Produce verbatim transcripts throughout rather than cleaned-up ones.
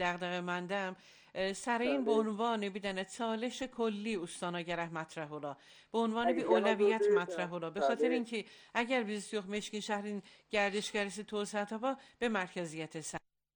دغدغه‌مندم سر این به عنوان بدن چالش کلی استاناگره مطرح ola به عنوان bir اولویت مطرح ola به خاطر اینکه اگر biz yok meşkin şehrin گردشگری توسعه تابا به مرکزیت سر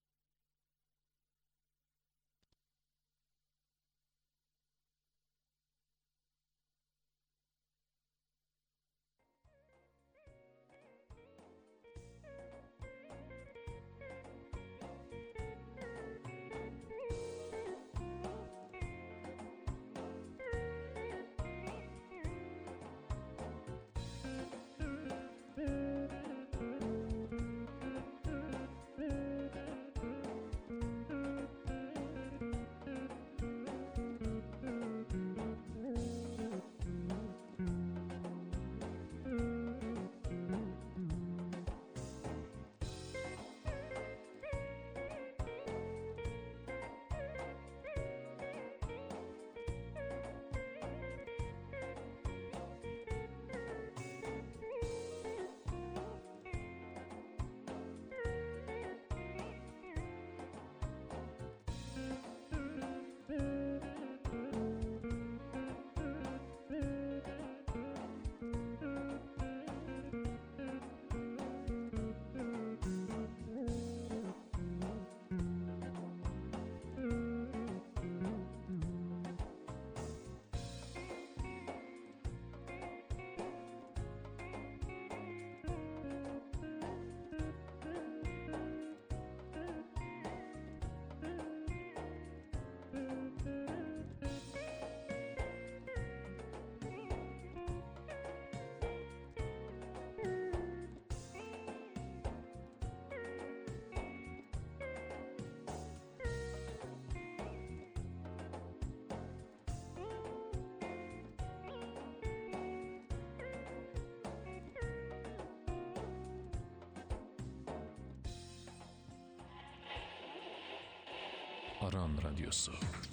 Aran Radyosu.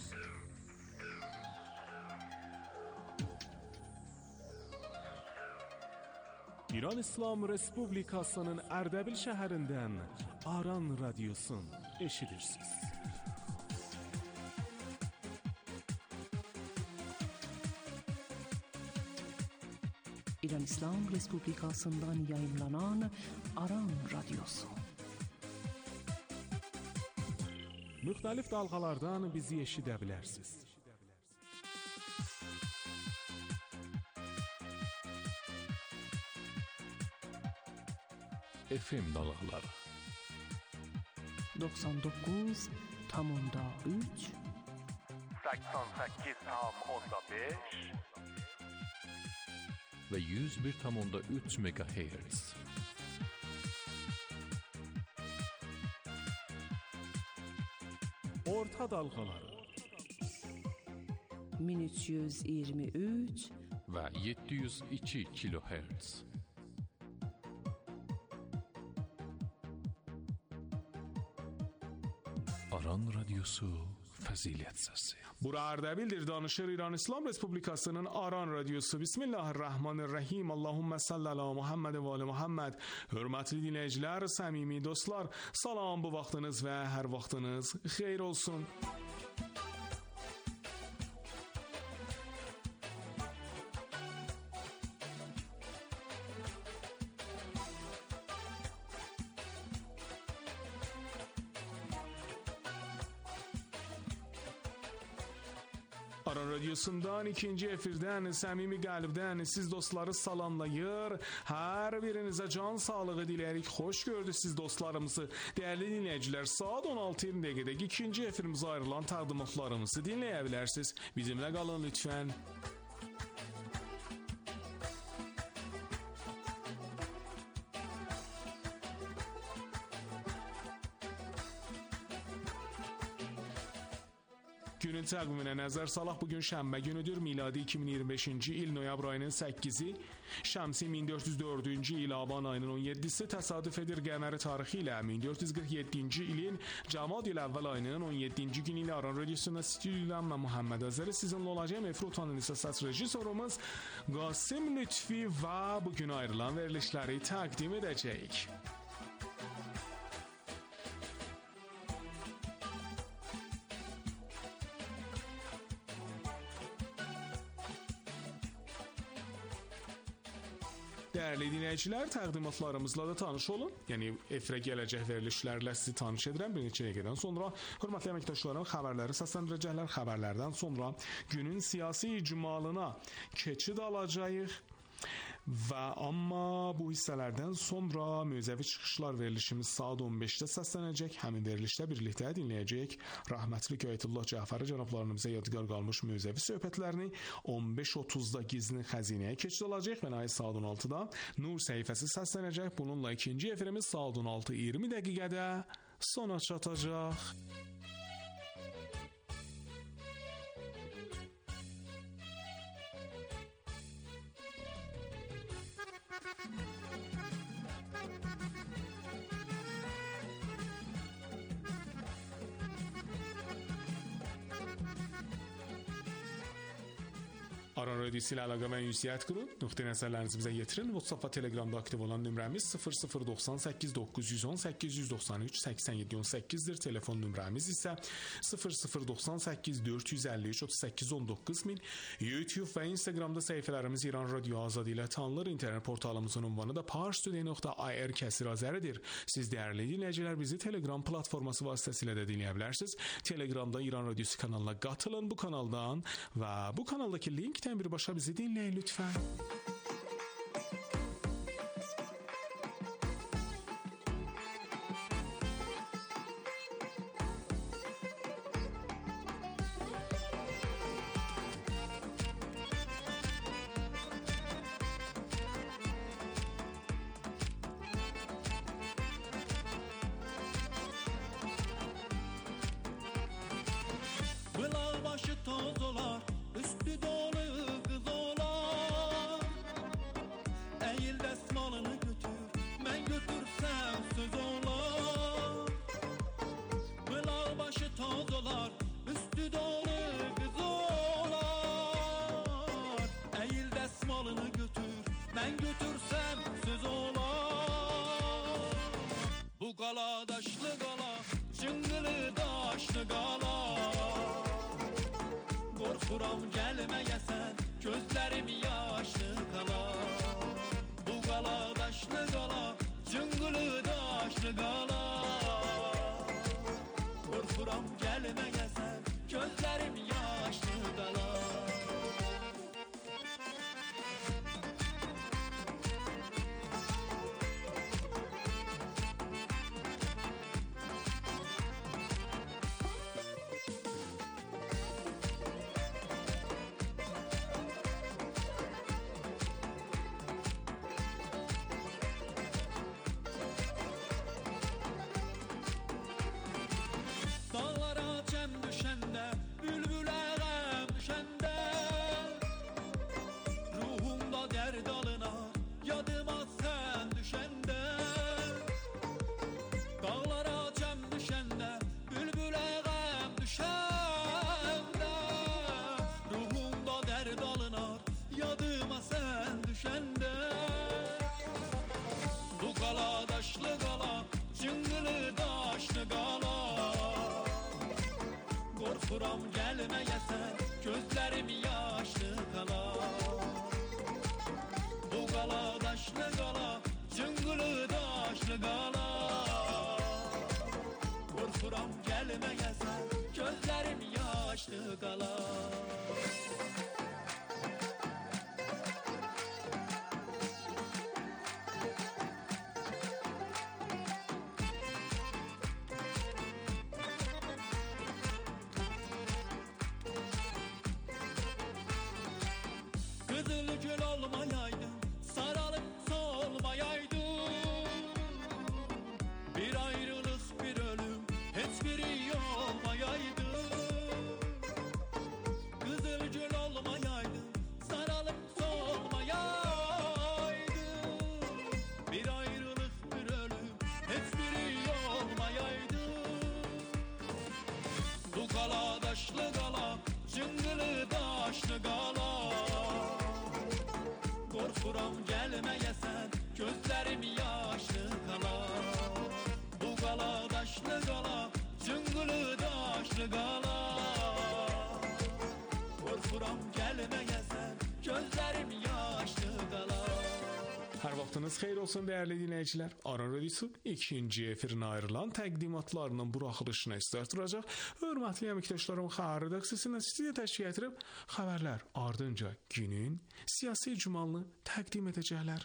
İran İslam Respublikasının Erdebil şəhərindən Aran Radyosun eşidirsiniz. İran İslam Respublikasından yayınlanan Aran Radyosu. Müxtəlif dalğalardan bizi eşidə bilərsiniz. F M dalğaları doksan dokuz nokta üç seksen sekiz nokta beş ve yüz bir nokta üç megahertz. Orta dalğaları min üç yüz iyirmi üç ve yedi yüz iki kilohertz. Aran Radyosu Fəzilət Səsi. Bura Erdebildir, danışır İran İslam Respublikasının Aran Radyosu. Bismillahirrahmanirrahim. Allahümme salli ala Muhammed ve ali Muhammed. Hörmətli dinləyicilər, səmimi dostlar, salam, bu vaxtınız və hər vaxtınız xeyir olsun. Aran Radyosu'ndan ikinci efirdən səmimi qəlbdən siz dostları salamlayır. Hər birinizə can sağlığı diləyərik. Xoş gördük siz dostlarımızı. Dəyərli dinləyicilər, saat on altı iyirmi dəqiqədəki ikinci efirimizə ayrılan təqdimatlarımızı dinləyə bilərsiniz. Bizimlə qalın lütfən. Günün təqviminə nəzər salaq. Bugün şənbə günüdür. Miladi iki min iyirmi beşinci il noyabr ayının səkkizi, şəmsi min dörd yüz dördüncü il aban ayının on yeddisi təsadüf edir qəməri tarixi ilə min dörd yüz qırx yeddinci ilin Cəmad il əvvəl ayının on yeddinci günü ilə Aran Radyosu'nda stüdyodan mən Muhammed Azəri sizinlə olacağım. Efir utanın isə səs rejissorumuz Qasim Lütfi və bugün ayrılan verilişləri təqdim edəcəyik. Dəyərli dinləyicilər, təqdimatlarımızla da tanış olun. Yəni efirə gələcək verilişlərlə sizi tanış edirəm. Bir neçə dəqiqədən sonra hörmətli əməkdaşlarım xəbərləri səsləndirəcəklər. Xəbərlərdən sonra günün siyasi icmalına keçid alacağıq. Və amma bu hissələrdən sonra mövzəvi çıxışlar verilişimiz saat on beşdə səslənəcək. Həmin verilişdə birlikdə dinləyəcəyik rəhmətli Göyətullah Cəfəri cənablarının bizə yadgar qalmış mövzəvi söhbətlərini. on beş otuzda gizlin xəzinəyə keçid olacaq və nəhayət saat on altıda Nur səhifəsi səslənəcək. Bununla ikinci efirimiz saat on altı iyirmi dəqiqədə sona çatacaq. Aran Radyosu ilə əlaqə və ünsiyyət qurun. Nöqtə nəzərlərinizi bizə yetirin. WhatsApp və Telegramda aktiv olan nömrəmiz sıfır sıfır doxsan səkkiz doqquz yüz on səkkiz yüz doxsan üç səksən yeddi on səkkizdir. Telefon nömrəmiz isə sıfır sıfır doxsan səkkiz dörd yüz əlli üç otuz səkkiz on doqquz min. YouTube və Instagramda səhifələrimiz İran Radio Azadi ilə tanınır. İnternet portalımızın ünvanı da parstoday nöqtə ir kəsir azəridir. Siz dəyərli dinləyicilər bizi Telegram platforması vasitəsilə də dinləyə bilərsiniz. Telegramda İran Radiosu kanalına qatılın bu kanaldan və bu kanaldakı linkdən birbaşa bizi dinləyin lütfən. Bılal başı toz olar, üstü dolu kız olar. Eğil desmalını götür, ben götürsem söz olar. Bılal başı toz olar, üstü dolu kız olar. Eğil desmalını götür, ben götürsem söz olar. Bu kala daşlı kala, çıngılı daşlı kala. Korkuram gelmeyesen, gözlerim yaşlı kala. Bu kala daşlı kala, cıngılı daşlı kala. Korkuram gelmeyesen, gözlerim yaşlı kala. Dağlara çem düşende, bülbüle gem düşende. Ruhumda derd alınar, yadıma sen düşende. Dağlara çem düşende, bülbüle gem düşende. Ruhumda derd alınar, yadıma sen düşende. Bu kala daşlı kala, cıngılı daşlı kala. Korkuram gelmeyesen, gözlerim yaşlı kala. Bu kala daşlı kala, cıngılı daşlı kala. Korkuram gelmeyesen, gözlerim yaşlı kala. Kızıl gül olmayaydın, sarılıp solmayaydın. Bir ayrılık bir ölüm, hiçbiri olmayaydı. Kızıl gül olmayaydın, sarılıp solmayaydın. Bir ayrılık bir ölüm, hiçbiri olmayaydı. Bu kala daşlı kala, cıngılı daşlı kala. Korkuram gelmeyesen, gözlerim yaşlı kala. Bu kala daşlı kala, cıngılı daşlı kala. Korkuram gelmeyesen, gözlerim yaşlı kala. Sabahınız xeyir olsun değerli dinleyiciler. Aran Radyosu ikinci efirin ayrılan təqdimatlarının buraxılışına start duracaq. Hörmətli əməkdaşlarım, xəbər redaksiyasından sizə təşkil edirib xəbərlər ardınca günün siyasi icmalını təqdim edəcəklər.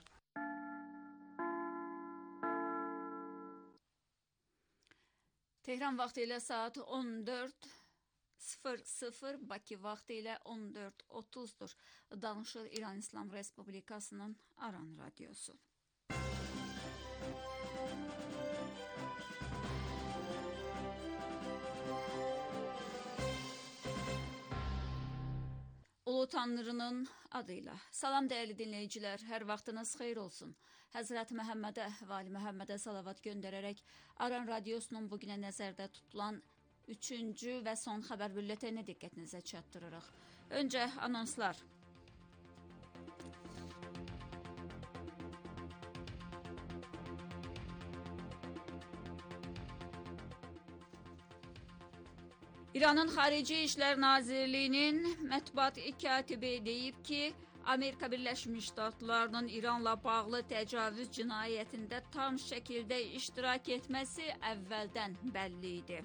Tehran vaxtı ilə saat on dörd sıfır sıfır, Bakı vaxtı ilə on dörd otuzdur. Danışır İran İslam Respublikasının Aran Radyosu. Ulu Tanrının adıyla. Salam dəyərli dinləyicilər, hər vaxtınız xeyir olsun. Həzrət Məhəmmədə və Ali Məhəmmədə salavat göndərərək Aran Radyosunun bugünə nəzərdə tutulan üçüncü və son xəbər bülletini diqqətinizə çatdırırıq. Öncə anonslar. İranın Xarici İşlər Nazirliyinin mətbuat katibi deyib ki, Amerika Birləşmiş Ştatlarının İranla bağlı təcavüz cinayətində tam şəkildə iştirak etməsi əvvəldən bəlli idi.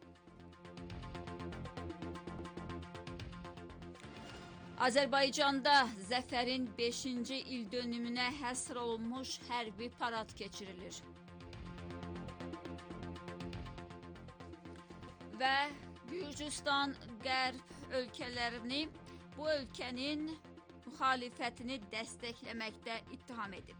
Azərbaycanda zəfərin beşinci il dönümünə həsr olunmuş hərbi parad keçirilir. Və Gürcüstan qərb ölkələrini bu ölkənin müxalifətini dəstəkləməkdə ittiham edib.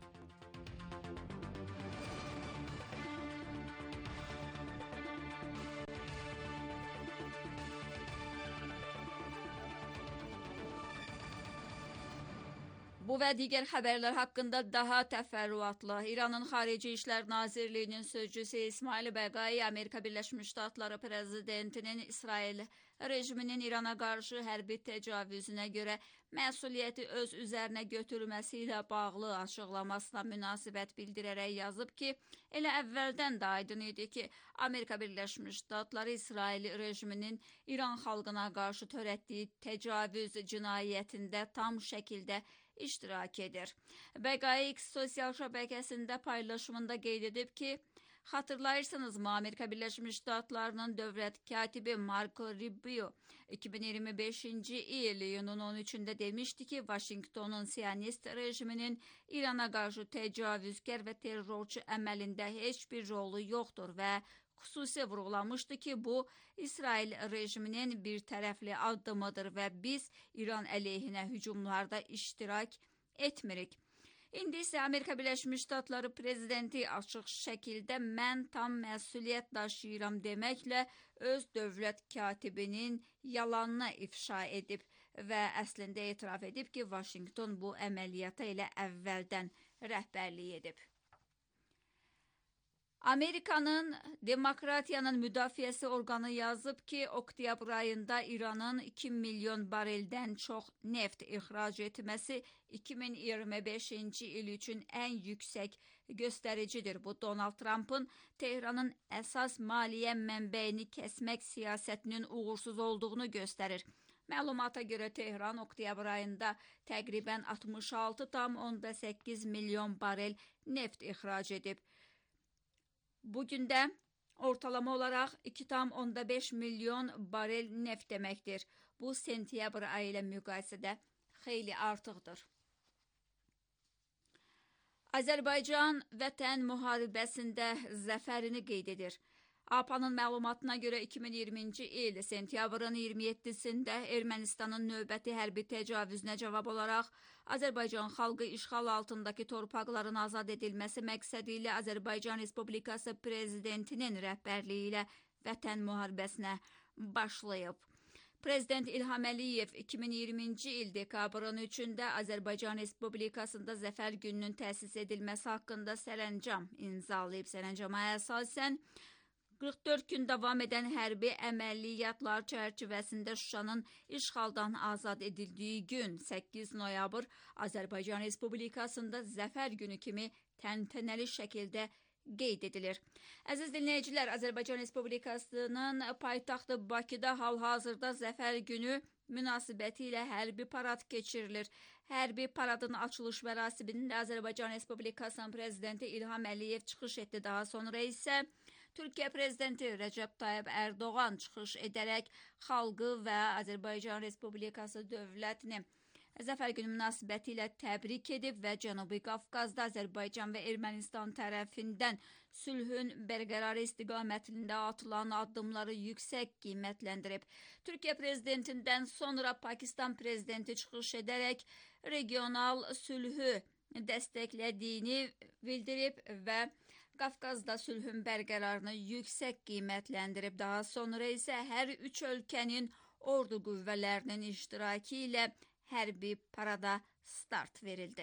Bu və digər xəbərlər haqqında daha təfərrüatlı İranın Xarici İşlər Nazirliyinin sözcüsü İsmail Bəqai Amerika Birləşmiş Ştatları prezidentinin İsrail rejiminin İrana qarşı hərbi təcavüzünə görə məsuliyyəti öz üzərinə götürməsi ilə bağlı açıqlamasına münasibət bildirərək yazıb ki, elə əvvəldən də aydın idi ki, Amerika Birləşmiş Ştatları İsrail rejiminin İran xalqına qarşı törətdiyi təcavüz cinayətində tam şəkildə iştirak edir. Bəqai X sosial şəbəkəsində paylaşımında qeyd edib ki, xatırlayırsınızmı, Amerika Birləşmiş Ştatlarının dövlət katibi Marco Rubio iki min iyirmi beşinci il iyunun on üçündə demişdi ki, Vaşinqtonun Siyonist rejiminin İrana qarşı təcavüzkar və terrorçu əməlində heç bir rolu yoxdur və xüsusi vurğulamışdı ki, bu İsrail rejiminin bir tərəfli addımıdır və biz İran əleyhinə hücumlarda iştirak etmirik. İndi isə Amerika Birləşmiş Ştatları prezidenti açıq şəkildə mən tam məsuliyyət daşıyıram deməklə öz dövlət katibinin yalanını ifşa edib və əslində etiraf edib ki, Vaşinqton bu əməliyyata elə əvvəldən rəhbərlik edib. Amerikanın Demokratiyanın Müdafiəsi orqanı yazıb ki, oktyabr ayında İranın iki milyon bareldən çox neft ixrac etməsi iki min iyirmi beşinci il üçün ən yüksək göstəricidir. Bu, Donald Trump'ın Tehranın əsas maliyyə mənbəyini kəsmək siyasətinin uğursuz olduğunu göstərir. Məlumata görə Tehran oktyabr ayında təqribən altmış altı tam onda səkkiz milyon barel neft ixrac edib. Bugün də ortalama olaraq iki tam onda beş milyon barel neft deməkdir. Bu, sentyabr ayı ilə müqayisədə xeyli artıqdır. Azərbaycan vətən müharibəsində zəfərini qeyd edir. A P A-nın məlumatına görə iki min iyirminci il sentyabrın iyirmi yeddisində Ermənistanın növbəti hərbi təcavüzünə cavab olaraq Azərbaycan xalqı işğal altındakı torpaqların azad edilməsi məqsədi ilə Azərbaycan Respublikası Prezidentinin rəhbərliyi ilə vətən müharibəsinə başlayıb. Prezident İlham Əliyev iki min iyirminci il dekabrın üçündə Azərbaycan Respublikasında Zəfər gününün təsis edilməsi haqqında sərəncam imzalayıb. Sərəncama əsasən qırx dörd gün davam edən hərbi əməliyyatlar çərçivəsində Şuşanın işğaldan azad edildiyi gün səkkiz noyabr Azərbaycan Respublikasında Zəfər günü kimi təntənəli şəkildə qeyd edilir. Əziz dinləyicilər, Azərbaycan Respublikasının paytaxtı Bakıda hal-hazırda Zəfər günü münasibəti ilə hərbi parad keçirilir. Hərbi paradın açılış mərasimində Azərbaycan Respublikasının prezidenti İlham Əliyev çıxış etdi. Daha sonra isə Türkiyə prezidenti Rəcəb Tayyib Ərdoğan çıxış edərək xalqı və Azərbaycan Respublikası dövlətini Zəfər günü münasibəti ilə təbrik edib və Cənubi Qafqazda Azərbaycan və Ermənistan tərəfindən sülhün bərqərarı istiqamətində atılan addımları yüksək qiymətləndirib. Türkiyə prezidentindən sonra Pakistan prezidenti çıxış edərək regional sülhü dəstəklədiyini bildirib və Qafqazda sülhün bərqərarını yüksək qiymətləndirib. Daha sonra isə hər üç ölkənin ordu qüvvələrinin iştirakı ilə hərbi parada start verildi.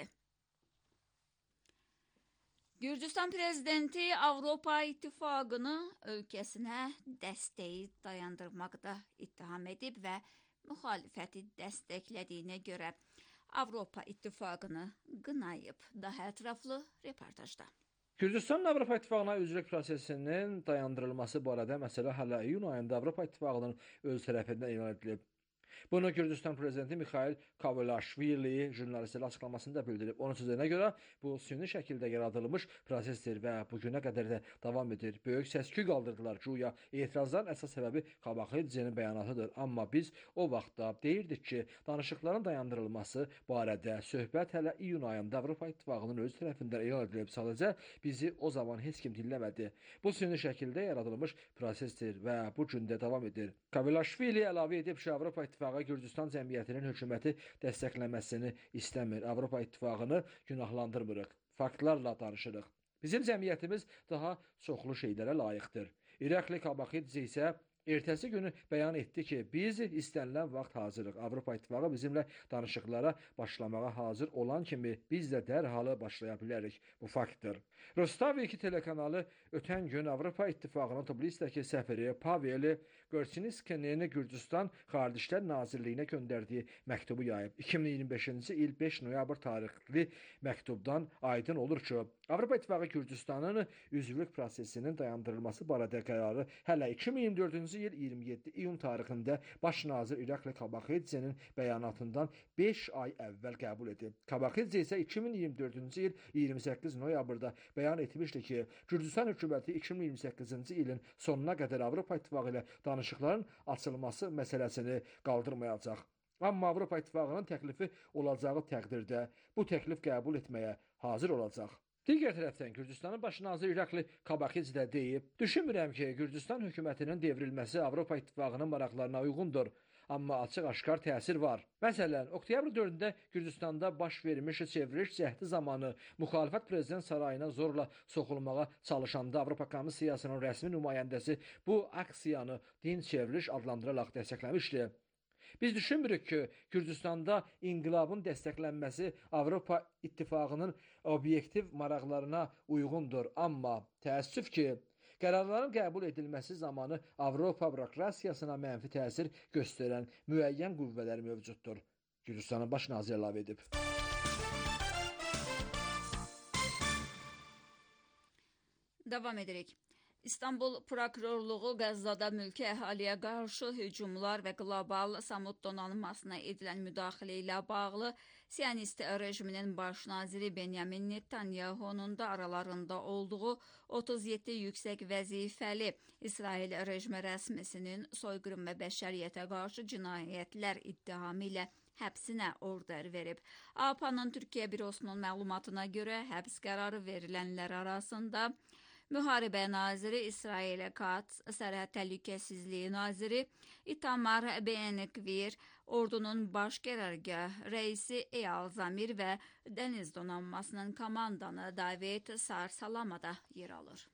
Gürcüstan prezidenti Avropa İttifaqını ölkəsinə dəstəyi dayandırmaqda ittiham edib və müxalifəti dəstəklədiyinə görə Avropa İttifaqını qınayıb. Daha ətraflı reportajda. Gürcüstanın Avropa İttifaqına üzvlük prosesinin dayandırılması barədə məsələ hələ iyun ayında Avropa İttifaqının öz tərəfindən elan edilib. Bunu Gürcüstan prezidenti Mikhail Kavelaşvili jurnalistlərə açıqlamasında bildirib. Onun sözlərinə görə bu süni şəkildə yaradılmış prosesdir və bu günə qədər də davam edir. Böyük səs-küy qaldırdılar. Güya etirazların əsas səbəbi Kabaxidzenin bəyanatıdır. Amma biz o vaxtda deyirdik ki, danışıqların dayandırılması barədə söhbət hələ iyun ayında Avropa İttifaqının öz tərəfindən elan edilib. Sadəcə bizi o zaman heç kim dinləmədi. Bu süni şəkildə yaradılmış prosesdir və bu gün də davam edir. Kavelaşvili əlavə edib ki, Avropa İttifaqı Gürcüstan cəmiyyətinin hökuməti dəstəkləməsini istəmir. Avropa İttifaqını günahlandırmırıq. Faktlarla danışırıq. Bizim cəmiyyətimiz daha çoxlu şeylərə layiqdir. İraqli Kabaxidze isə ertəsi günü bəyan etdi ki, biz istənilən vaxt hazırıq. Avropa İttifaqı bizimlə danışıqlara başlamağa hazır olan kimi biz də dərhal başlaya bilərik. Bu faktdır. Rostav iki telekanalı ötən gün Avropa İttifaqının Tbilisi'dəki səfiri Pavel Gorçinskinin Gürcüstan Xarici İşlər Nazirliyinə göndərdiyi məktubu yayıb. iki min iyirmi beşinci il beş noyabr tarixli məktubdan aydın olur ki, Avropa İttifaqı Gürcüstanın üzvlük prosesinin dayandırılması barədə qərarı hələ iki min iyirmi dördüncü il iyirmi yeddi iyun tarixində Baş nazir İraqli Kabaxidzenin bəyanatından beş ay əvvəl qəbul edib. Kabaxidze isə iki min iyirmi dördüncü il iyirmi səkkiz noyabrda bəyan etmişdi ki, Gürcüstan hökuməti iki min iyirmi səkkizinci ilin sonuna qədər Avropa İttifaqı ilə danışıqların açılması məsələsini qaldırmayacaq. Amma Avropa İttifaqının təklifi olacağı təqdirdə bu təklif qəbul etməyə hazır olacaq. Digər tərəfdən Gürcüstanın baş naziri İraqli Kabaxidze də deyib, düşünmürəm ki, Gürcüstan hökumətinin devrilməsi Avropa İttifaqının maraqlarına uyğundur. Amma açıq-aşkar təsir var. Məsələn, oktyabr dördündə Gürcüstanda baş vermiş çevriliş cəhdi zamanı müxalifət prezident sarayına zorla soxulmağa çalışanda Avropa Komissiyasının rəsmi nümayəndəsi bu aksiyanı din çevriliş adlandıraraq dəstəkləmişdi. Biz düşünmürük ki, Gürcüstanda inqilabın dəstəklənməsi Avropa İttifaqının obyektiv maraqlarına uyğundur. Amma təəssüf ki, qərarların qəbul edilməsi zamanı Avropa bürokrasiyasına mənfi təsir göstərən müəyyən qüvvələr mövcuddur. Gürcüstanın baş naziri əlavə edib. Davam edirik. İstanbul Prokurorluğu Qəzzada mülki əhaliyə qarşı hücumlar və qlobal samut donanmasına edilən müdaxilə ilə bağlı Siyonist rejiminin baş naziri Benyamin Netanyahunun da aralarında olduğu otuz yeddi yüksək vəzifəli İsrail rejimi rəsmisinin soyqırım və bəşəriyyətə qarşı cinayətlər ittihamı ilə həbsinə order verib. A P A-nın Türkiyə bürosunun məlumatına görə həbs qərarı verilənlər arasında Müharibə naziri İsrail Katz, Sərhəd Təhlükəsizliyi naziri İtamar Ben-Gvir, ordunun baş qərargah rəisi Eyal Zamir və dəniz donanmasının komandanı David Sar-Salama da yer alır.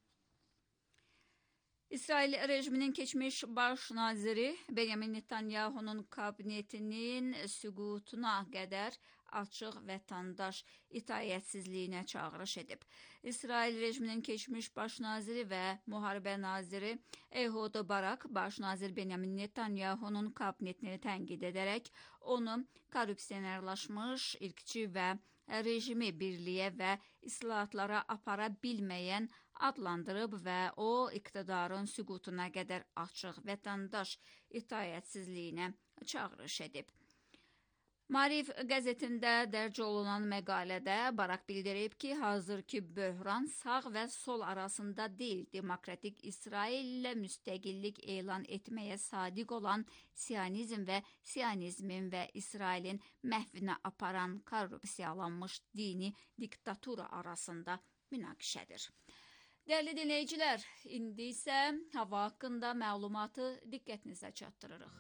İsrail rejiminin keçmiş baş naziri Benyamin Netanyahunun kabinetinin süqutuna qədər açıq vətəndaş itaətsizliyinə çağırış edib. İsrail rejiminin keçmiş baş naziri və müharibə naziri Ehud Barak, baş nazir Benyamin Netanyahunun kabinetini tənqid edərək onu korrupsionerlaşmış, irqçi və rejimi birliyə və islahatlara apara bilməyən adlandırıb və o, iqtidarın süqutuna qədər açıq vətəndaş itaətsizliyinə çağırış edib. Maarif qəzetində dərc olunan məqalədə Barak bildirib ki, hazırki böhran sağ və sol arasında deyil, demokratik İsrail ilə müstəqillik elan etməyə sadiq olan Siyonizm və Siyonizmin və İsrailin məhvinə aparan korrupsiyalanmış dini diktatura arasında münaqişədir. Dəyərli dinləyicilər, indi isə hava haqqında məlumatı diqqətinizə çatdırırıq.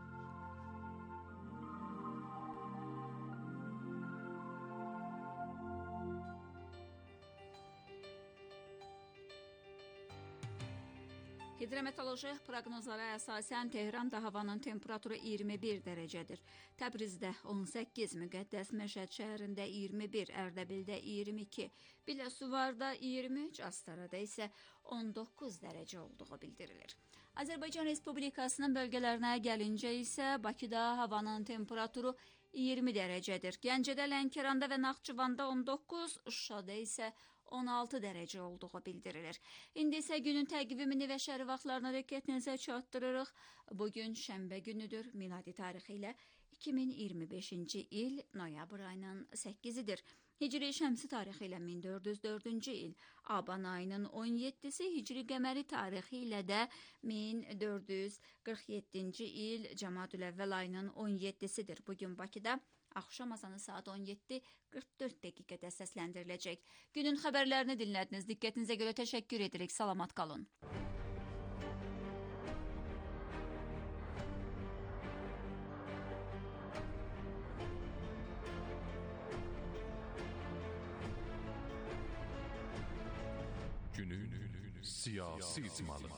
Hidrometeoroloji proqnozlara əsasən Tehranda havanın temperaturu iyirmi bir dərəcədir. Təbrizdə on səkkiz, Müqəddəs Məşəd şəhərində iyirmi bir, Ərdəbildə iyirmi iki, Biləsuvarda iyirmi üç, Astarada isə on doqquz dərəcə olduğu bildirilir. Azərbaycan Respublikasının bölgələrinə gəlincə isə Bakıda havanın temperaturu iyirmi dərəcədir. Gəncədə, Lənkəranda və Naxçıvanda on doqquz, Şuşada isə on altı dərəcə olduğu bildirilir. İndi isə günün təqvimini və şəhəri vaxtlarına diqqətinizə çatdırırıq. Bugün şənbə günüdür, miladi tarixi ilə iki min iyirmi beşinci il noyabr ayının səkkizidir. Hicri şəmsi tarixi ilə min dörd yüz dördüncü il, Aban ayının on yeddisi, Hicri qəməri tarixi ilə də min dörd yüz qırx yeddinci il, Cəmadül-əvvəl ayının on yeddisidir. Bugün Bakıda axşam azanı saat on yeddi qırx dörd dəqiqədə səsləndiriləcək. Günün xəbərlərini dinlədiniz. Diqqətinizə görə təşəkkür edirik. Salamat qalın. Günün siyasi icmalı.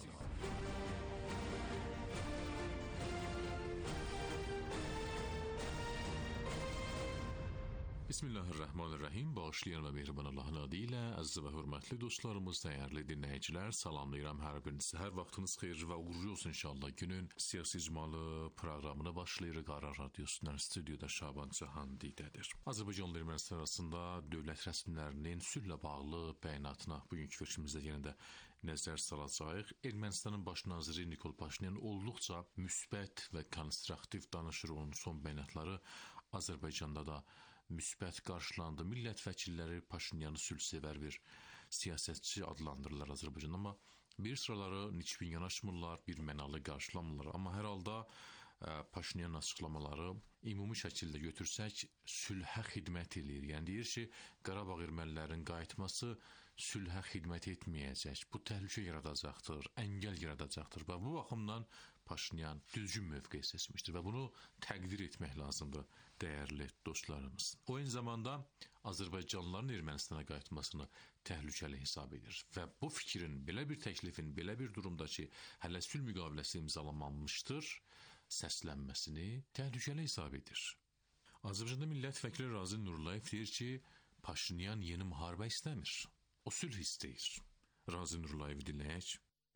Bismillahirrahmanirrahim. Bağışlayan və mehriban Allahın adı ilə əziz və hörmətli dostlarımız, dəyərli dinləyicilər, salamlayıram hər birinizi. Hər vaxtınız xeyir və uğurlu olsun inşallah. Günün siyasi icmalı proqramına başlayırıq. Aran Radiosundan stüdyoda Şaban Cahandidədir. Azərbaycanla Ermənistan arasında dövlət rəsmilərinin sülhlə bağlı bəyanatına bugünkü verilişimizdə yenə də nəzər salacağıq. Ermənistanın baş naziri Nikol Paşinyan olduqca müsbət və konstruktiv danışır. Onun son bəyanatları Azərbaycanda da müsbət qarşılandı. Millət vəkilləri Paşinyanı sülhsevər bir siyasətçi adlandırırlar Azərbaycanda, amma bir sıraları niçbin yanaşmırlar, bir mənalı qarşılamırlar. Amma hər halda Paşinyanın açıqlamaları ümumi şəkildə götürsək sülhə xidmət edir. Yəni deyir ki, Qarabağ ermənilərin qayıtması sülhə xidmət etməyəcək. Bu təhlükə yaradacaqdır, əngəl yaradacaqdır və bu baxımdan Paşinyan düzgün mövqe seçmişdir və bunu təqdir etmək lazımdır, dəyərli dostlarımız. O eyni zamanda Azərbaycanlıların Ermənistana qayıtmasını təhlükəli hesab edir və bu fikrin, belə bir təklifin, belə bir durumda ki, hələ sülh müqaviləsi imzalanmamışdır, səslənməsini təhlükəli hesab edir. Azərbaycanda millət vəkili Razi Nurlayev deyir ki, Paşinyan yeni müharibə istəmir, o sülh istəyir. Razi Nurlayev dinləyək.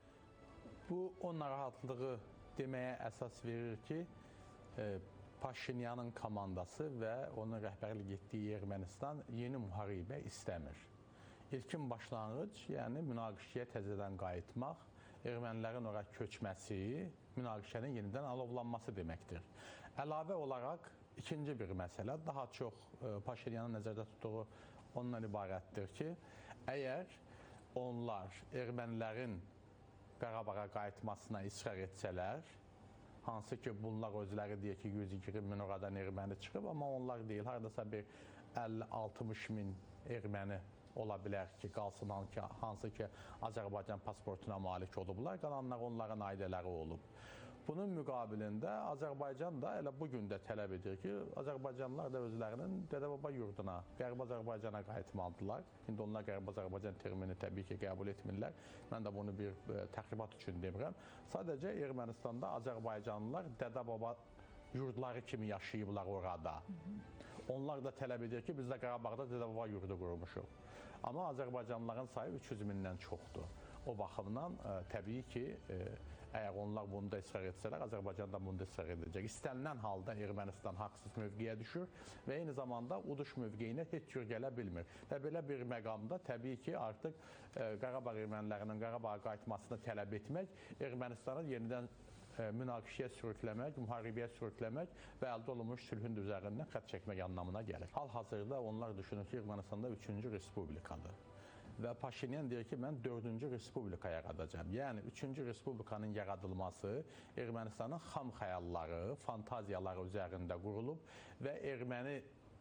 Bu, o narahatlığı deməyə əsas verir ki, e, Paşinyanın komandası və onun rəhbərlik etdiyi Ermənistan yeni müharibə istəmir. İlkin başlanğıc, yəni münaqişəyə təzədən qayıtmaq, ermənilərin ora köçməsi, münaqişənin yenidən alovlanması deməkdir. Əlavə olaraq ikinci bir məsələ, daha çox e, Paşinyanın nəzərdə tutduğu ondan ibarətdir ki, əgər onlar ermənilərin Qarabağa qayıtmasına israr etsələr, hansı ki bunlar özləri deyək ki, yüz iyirmi min oradan erməni çıxıb, amma onlar deyil, haradasa bir əlli altmış min erməni ola bilər ki, qalsın hansı ki Azərbaycan pasportuna malik olublar, qalanlar onların ailələri olub. Bunun müqabilində Azərbaycan da elə bugün də tələb edir ki, Azərbaycanlılar da özlərinin Dədə-Baba yurduna, Qərbi Azərbaycana qayıtmalıdırlar. İndi onlar Qərbi Azərbaycan termini təbii ki, qəbul etmirlər. Mən də bunu bir e, təxribat üçün demirəm. Sadəcə Ermənistanda Azərbaycanlılar Dədə-Baba yurdları kimi yaşayıblar orada. Onlar da tələb edir ki, biz də Qarabağda Dədə-Baba yurdu qurmuşuq. Amma Azərbaycanlıların sayı üç yüz mindən çoxdur. O baxımdan e, təbii ki, e, əgər onlar bunda israr etsələr, Azərbaycan da bunda israr edəcək. İstənilən halda Ermənistan haqsız mövqeyə düşür və eyni zamanda uduş mövqeyinə heç cür gələ bilmir. Və belə bir məqamda təbii ki, artıq e, Qarabağ ermənilərinin Qarabağa qayıtmasını tələb etmək Ermənistanı yenidən münaqişəyə sürükləmək, müharibəyə sürükləmək və əldə olunmuş sülhün üzərindən xətt çəkmək anlamına gəlir. Hal-hazırda onlar düşünür ki, Ermənistanda üçüncü respublikadır. Və Paşinyan deyir ki, mən dördüncü respublika yaradacağam. Yəni, üçüncü respublikanın yaradılması Ermənistanın xam xəyalları, fantaziyaları üzərində qurulub və erməni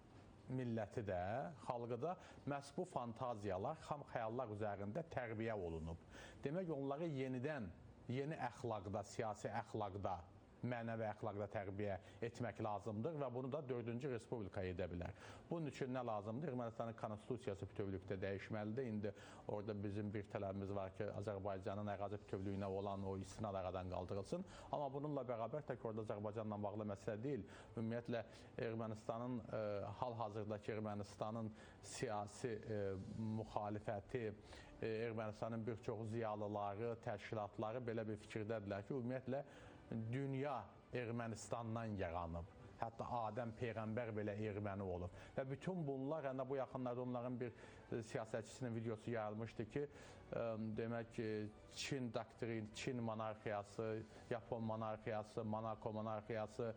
milləti də, xalqı da məhz bu fantaziyalar, xam xəyallar üzərində tərbiyə olunub. Demək, onları yenidən yeni əxlaqda, siyasi əxlaqda, mənəvi əxlaqda tərbiyə etmək lazımdır və bunu da dördüncü respublika edə bilər. Bunun üçün nə lazımdır? Ermənistanın konstitusiyası bütövlükdə dəyişməlidir. İndi orada bizim bir tələbimiz var ki, Azərbaycanın ərazi bütövlüyünə olan o istinad aradan qaldırılsın. Amma bununla bərabər tək orada Azərbaycanla bağlı məsələ deyil. Ümumiyyətlə, Ermənistanın, e, hal-hazırdakı Ermənistanın siyasi e, müxalifəti, Ermənistanın bir çox ziyalıları, təşkilatları belə bir fikirdədirlər ki, ümumiyyətlə dünya Ermənistandan yaranıb. Hətta Adəm Peyğəmbər belə erməni olub. Və bütün bunlar, yəni bu yaxınlarda onların bir siyasətçisinin videosu yayılmışdı ki, ə, demək ki, Çin doktrin, Çin monarxiyası, Yapon monarxiyası, Monako monarxiyası,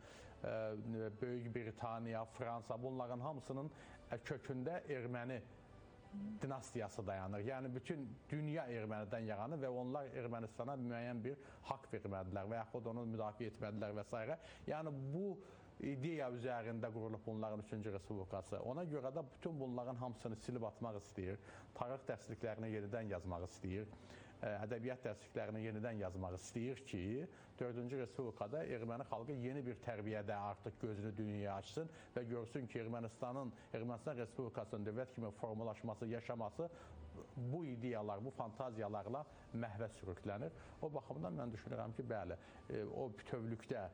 ə, Böyük Britaniya, Fransa, bunların hamısının kökündə erməni dinastiyası dayanır. Yəni, bütün dünya ermənidən yaranır və onlar Ermənistana müəyyən bir haqq vermədilər və yaxud onu müdafiə etmədilər və s. Yəni, bu ideya üzərində qurulub bunların üçüncü respublikası. Ona görə də bütün bunların hamısını silib atmaq istəyir, tarix dərsliklərini yenidən yazmaq istəyir, ədəbiyyat dərsliklərini yenidən yazmaq istəyir ki, dördüncü respublikada erməni xalqı yeni bir tərbiyədə artıq gözünü dünyaya açsın və görsün ki, Ermənistanın, Ermənistan Respublikasının dövlət kimi formalaşması, yaşaması bu ideyalar, bu fantaziyalarla məhvə sürüklənir. O baxımdan mən düşünürəm ki, bəli, o bütövlükdə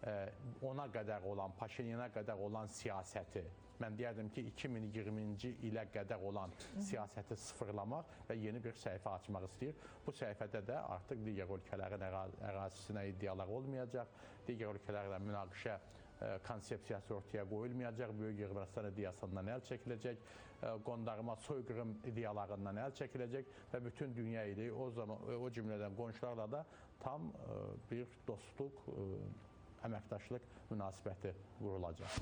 ona qədər olan, Paşinyana qədər olan siyasəti, mən deyərdim ki, iki min iyirminci ilə qədər olan siyasəti sıfırlamaq və yeni bir səhifə açmaq istəyir. Bu səhifədə də artıq digər ölkələrin ərazisinə iddialar olmayacaq, digər ölkələrlə münaqişə konsepsiyası ortaya qoyulmayacaq, Böyük Ermənistan ideyasından əl çəkiləcək, qondarma soyqırım ideyalarından əl çəkiləcək və bütün dünya ilə o zaman o cümlədən qonşularla da tam bir dostluq, əməkdaşlıq münasibəti qurulacaq.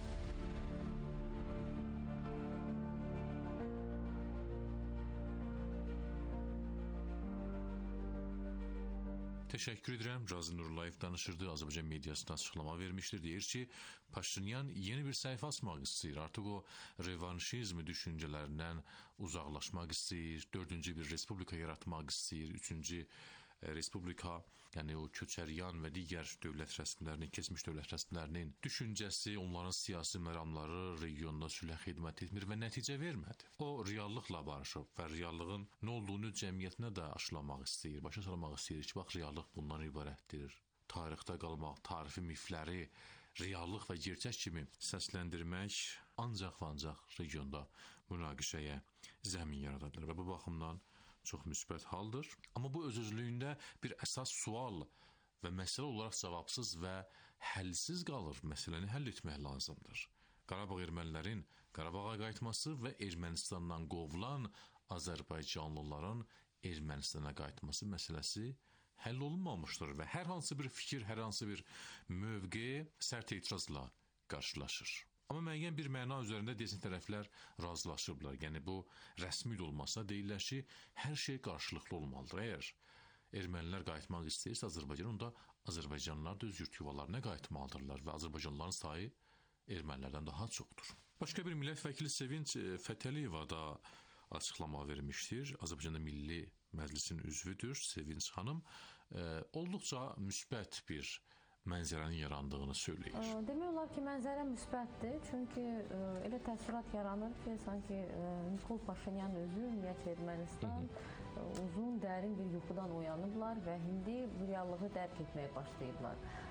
Teşekkür ederim. Razi Nurlayev danışırdı. Azərbaycan mediasına açıqlama vermiştir. Deyir ki, Paşinyan yeni bir səhifə açmaq istəyir. Artıq o revanşizm düşüncələrindən uzaqlaşmaq istəyir. Dördüncü bir respublika yaratmaq istəyir. Üçüncü respublika, yəni o köçəryan və digər dövlət rəsmilərinin, keçmiş dövlət rəsmilərinin düşüncəsi, onların siyasi məramları regionda sülhə xidmət etmir və nəticə vermədi. O reallıqla barışıb və reallığın nə olduğunu cəmiyyətinə də aşılamaq istəyir, başa salmaq istəyir ki, bax, reallıq bundan ibarətdir. Tarixdə qalmaq, tarifi mifləri reallıq və gerçək kimi səsləndirmək ancaq və ancaq regionda münaqişəyə zəmin yarada bilər və bu baxımdan çox müsbət haldır. Amma bu öz-özlüyündə bir əsas sual və məsələ olaraq cavabsız və həlsiz qalır. Məsələni həll etmək lazımdır. Qarabağ ermənilərin Qarabağa qayıtması və Ermənistandan qovulan Azərbaycanlıların Ermənistana qayıtması məsələsi həll olunmamışdır və hər hansı bir fikir, hər hansı bir mövqe sərt etirazla qarşılaşır. Amma müəyyən bir məna üzərində deyəsən tərəflər razılaşıblar. Yəni bu rəsmi olmasa deyirlər ki, hər şey qarşılıqlı olmalıdır. Əgər ermənilər qayıtmaq istəyirsə Azərbaycan, onda Azərbaycanlılar da öz yurt yuvalarına qayıtmalıdırlar və Azərbaycanlıların sayı ermənilərdən daha çoxdur. Başqa bir millət vəkili Sevinç Fətəliyeva da açıqlama vermişdir. Azərbaycanda Milli Məclisin üzvüdür Sevinç xanım. E, olduqca müsbət bir mənzərənin yarandığını söyləyir. Demək olar ki, mənzərə müsbətdir. Çünki ə, elə təəssürat yaranır ki, sanki ə, Nikol Paşinyan özü, ümumiyyətlə Ermənistan ə, uzun, dərin bir yuxudan oyanıblar və indi bu reallığı dərk etməyə başlayıblar.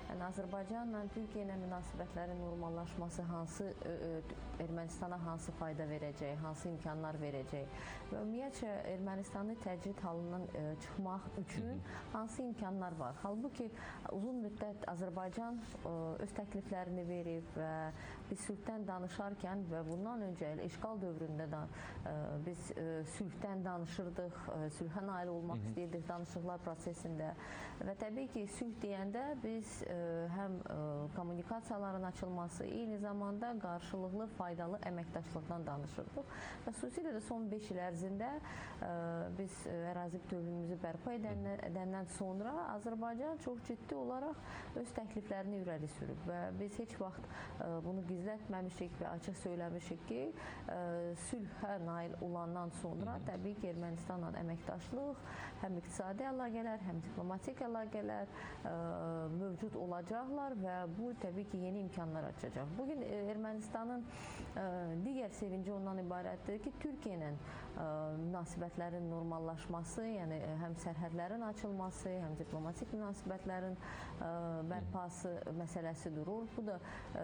Yəni Azərbaycanla Türkiyə ilə münasibətlərin normallaşması hansı ə, ə, Ermənistana hansı fayda verəcək, hansı imkanlar verəcək və ümumiyyətcə Ermənistanı təcrid halından ə, çıxmaq üçün hansı imkanlar var. Halbuki uzun müddət Azərbaycan ə, öz təkliflərini verib və biz sülhdən danışarkən və bundan öncə işğal dövründə də ə, biz ə, sülhdən danışırdıq, ə, sülhə nail olmaq istəyirdik danışıqlar prosesində və təbii ki, sülh deyəndə biz ə, həm ə, kommunikasiyaların açılması, eyni zamanda qarşılıqlı faydalı əməkdaşlıqdan danışırdıq və xüsusilə də son beş il ərzində ə, biz ə, ərazi bütövlüyümüzü bərpa edəndən, edəndən sonra Azərbaycan çox ciddi olaraq öz təkliflərini irəli sürüb və biz heç vaxt ə, bunu gizlətməmişik və açıq söyləmişik ki, ə, sülhə nail olandan sonra təbii ki, Ermənistanla əməkdaşlıq, həm iqtisadi əlaqələr, həm diplomatik əlaqələr ə, mövcud olacaqlar və bu təbii ki, yeni imkanlar açacaq. Bugün Ermənistanın ə, digər sevinci ondan ibarətdir ki, Türkiyə ilə ə, münasibətlərin normallaşması, yəni həm sərhədlərin açılması, həm diplomatik münasibətlərin ə, bərpası məsələsi durur. Bu da ə,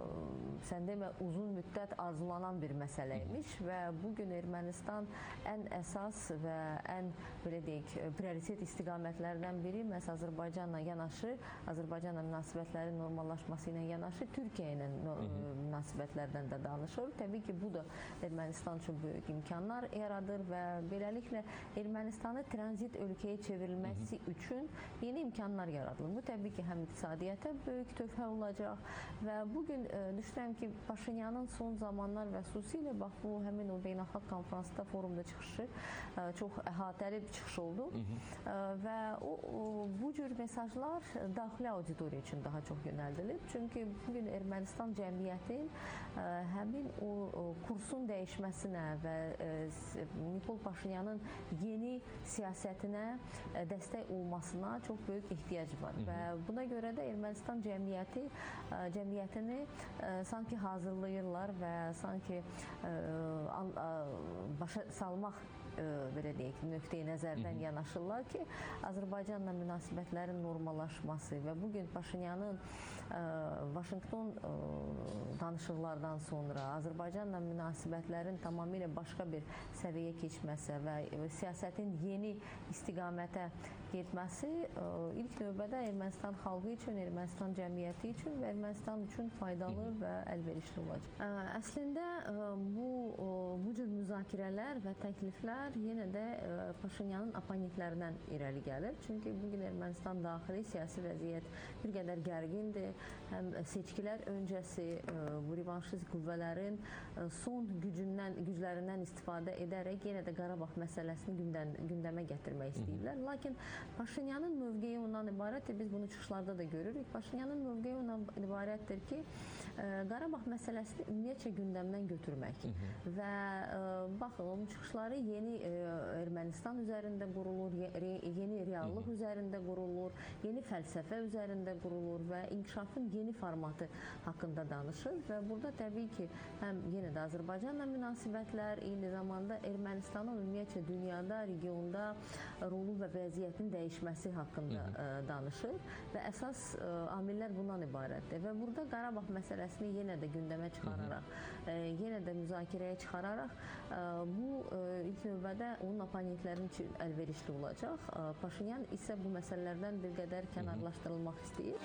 sən demə uzun müddət arzulanan bir məsələ imiş və bugün Ermənistan ən əsas və ən belə deyək, prioritet istiqamətlərdən biri məhz Azərbaycanla yanaşı, Azərbaycanla münasibətlərin normallaşması ilə yanaşı Türkiyə ilə münasibətlərdən də danışır. Təbii ki, bu da Ermənistan üçün böyük imkanlar yaradır və beləliklə Ermənistanı tranzit ölkəyə çevrilməsi üçün yeni imkanlar yaradılır. Bu təbii ki, həm iqtisadiyyata böyük töhfə olacaq və bugün e, düşünürəm ki, Paşinyanın son zamanlar və xüsusilə bax bu həmin o beynəlxalq konferansda, forumda çıxışı e, çox əhatəli bir çıxış oldu e, və o, o, bu cür mesajlar daxili auditoriya üçün daha çox yönəldilib. Çünki bugün Ermənistan cəmiyyətin e, həmin o, o kursun dəyişməsinə və e, Nikol Paşinyanın yeni siyasətinə e, dəstək olmasına çox böyük ehtiyac var. Hı -hı. Və buna görə də Ermənistan cəmiyyəti e, cəmiyyətini e, sanki hazırlayırlar və sanki e, an, e, başa salmaq e, belə deyək, nöqteyi nəzərdən yanaşırlar ki, Azərbaycanla münasibətlərin normallaşması və bugün Paşinyanın e, Vaşinqton e, danışıqlardan sonra Azərbaycanla münasibətlərin tamamilə başqa bir səviyyəyə keçməsi və e, siyasətin yeni istiqamətə getməsi e, ilk növbədə Ermənistan xalqı üçün, Ermənistan cəmiyyəti üçün və Ermənistan üçün faydalı və əlverişli olacaq. E, əslində e, bu e, bu cür müzakirələr və təkliflər yenə də e, Paşinyanın oponentlərindən irəli gəlir. Çünki bugün Ermənistan daxili siyasi vəziyyət bir qədər gərgindir. Həm seçkilər öncəsi e, bu revanşist qüvvələrin e, son gücündən, güclərindən istifadə edərək yenə də Qarabağ məsələsini gündən, gündəmə gətirmək istəyirlər. Lakin Paşinyanın mövqeyi ondan ibarətdir. Biz bunu çıxışlarda da görürük. Paşinyanın mövqeyi ondan ibarətdir ki, e, Qarabağ məsələsini ümumiyyətcə gündəmdən götürmək. Hı -hı. Və e, baxın, onun çıxışları yeni e, Ermənistan üzərində qurulur, re, yeni reallıq Hı -hı. üzərində qurulur, yeni fəlsəfə üzərində qurulur və inkişafın yeni formatı haqqında danışır və burada təbii ki, həm yenə də Azərbaycanla münasibətlər, eyni zamanda Ermənistanın ümumiyyətcə dünyada, regionda rolu və vəziyyətin dəyişməsi haqqında Hı -hı. e, danışır və əsas e, amillər bundan ibarətdir və burada Qarabağ məsələsini yenə də gündəmə çıxararaq, Hı -hı. e, yenə də müzakirəyə çıxararaq e, bu e, ilk növbədə onun oponentlərin üçün əlverişli olacaq. E, Paşinyan isə bu məsələlərdən bir qədər kənarlaşdırılmaq istəyir.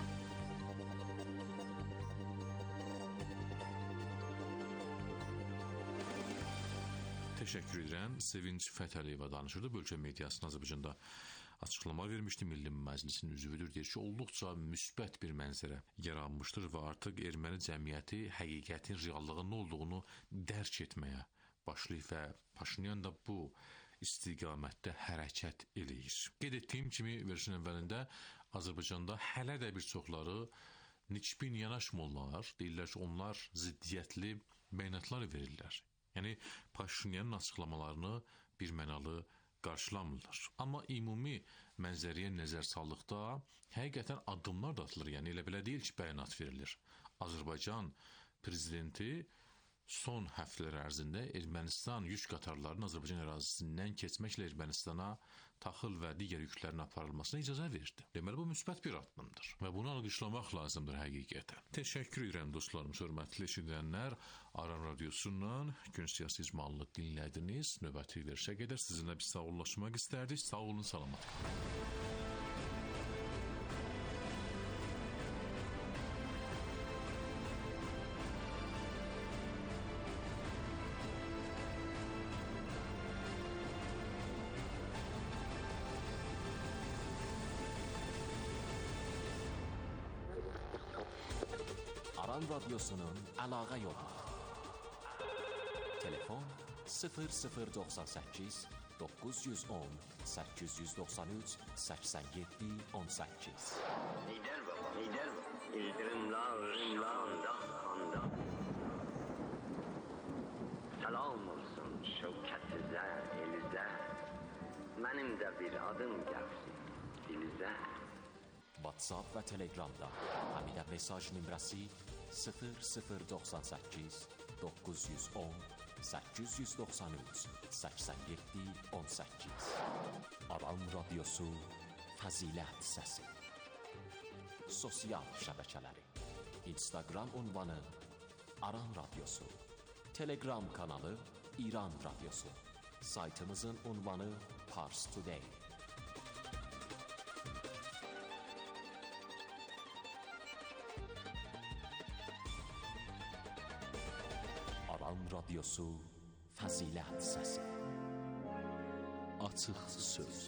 Təşəkkür edirəm. Sevinç Fətəliyeva danışırdı. Bölgə mediasının Azərbaycanda açıqlama vermişdi. Milli Məclisin üzvüdür. Deyir ki, olduqca müsbət bir mənzərə yaranmışdır və artıq erməni cəmiyyəti həqiqətin, reallığın nə olduğunu dərk etməyə başlayıb və Paşinyan da bu istiqamətdə hərəkət eləyir. Qeyd etdiyim kimi verişin əvvəlində Azərbaycanda hələ də bir çoxları nikbin yanaşmırlar. Deyirlər ki, onlar ziddiyyətli bəyanatlar verirlər. Yəni, Paşinyanın açıqlamalarını birmənalı qarşılamırlar. Amma ümumi mənzəriyə nəzər saldıqda həqiqətən addımlar da atılır. Yəni, elə belə deyil ki, bəyanat verilir. Azərbaycan prezidenti son həftələr ərzində Ermənistan yük qatarlarının Azərbaycan ərazisindən keçməklə Ermənistana taxıl və digər yüklərin aparılmasına icazə verdi. Deməli, bu müsbət bir addımdır və bunu alqışlamaq lazımdır həqiqətən. Təşəkkür edirəm dostlarımız, hörmətli eşidənlər. Aran Radiosundan gün siyasi icmalını dinlədiniz. Növbəti verilişə qədər sizinlə bir sağollaşmaq istərdik. Sağ olun, salamat qalın. Aran Radyosu'nun əlaqə yolu. Telefon sıfır sıfır doxsan səkkiz doqquz yüz on səkkiz yüz doxsan üç səksən yeddi on səkkiz. Lider baba, lider baba. İldirimler, rimler, dağ Salam olsun şevketize, elize. Benim de bir adım gelsin dilize. WhatsApp və Telegramda həmidə mesaj nömrəsi sıfır sıfır doxsan səkkiz doqquz yüz on səkkiz yüz doxsan üç səksən yeddi on səkkiz. Aran Radyosu Fəzilət Səsi. Sosial şəbəkələri: Instagram ünvanı Aran Radyosu, Telegram kanalı İran Radyosu, saytımızın ünvanı Pars Today. Aran Radyosu Fəzilət Səsi. Açıq söz.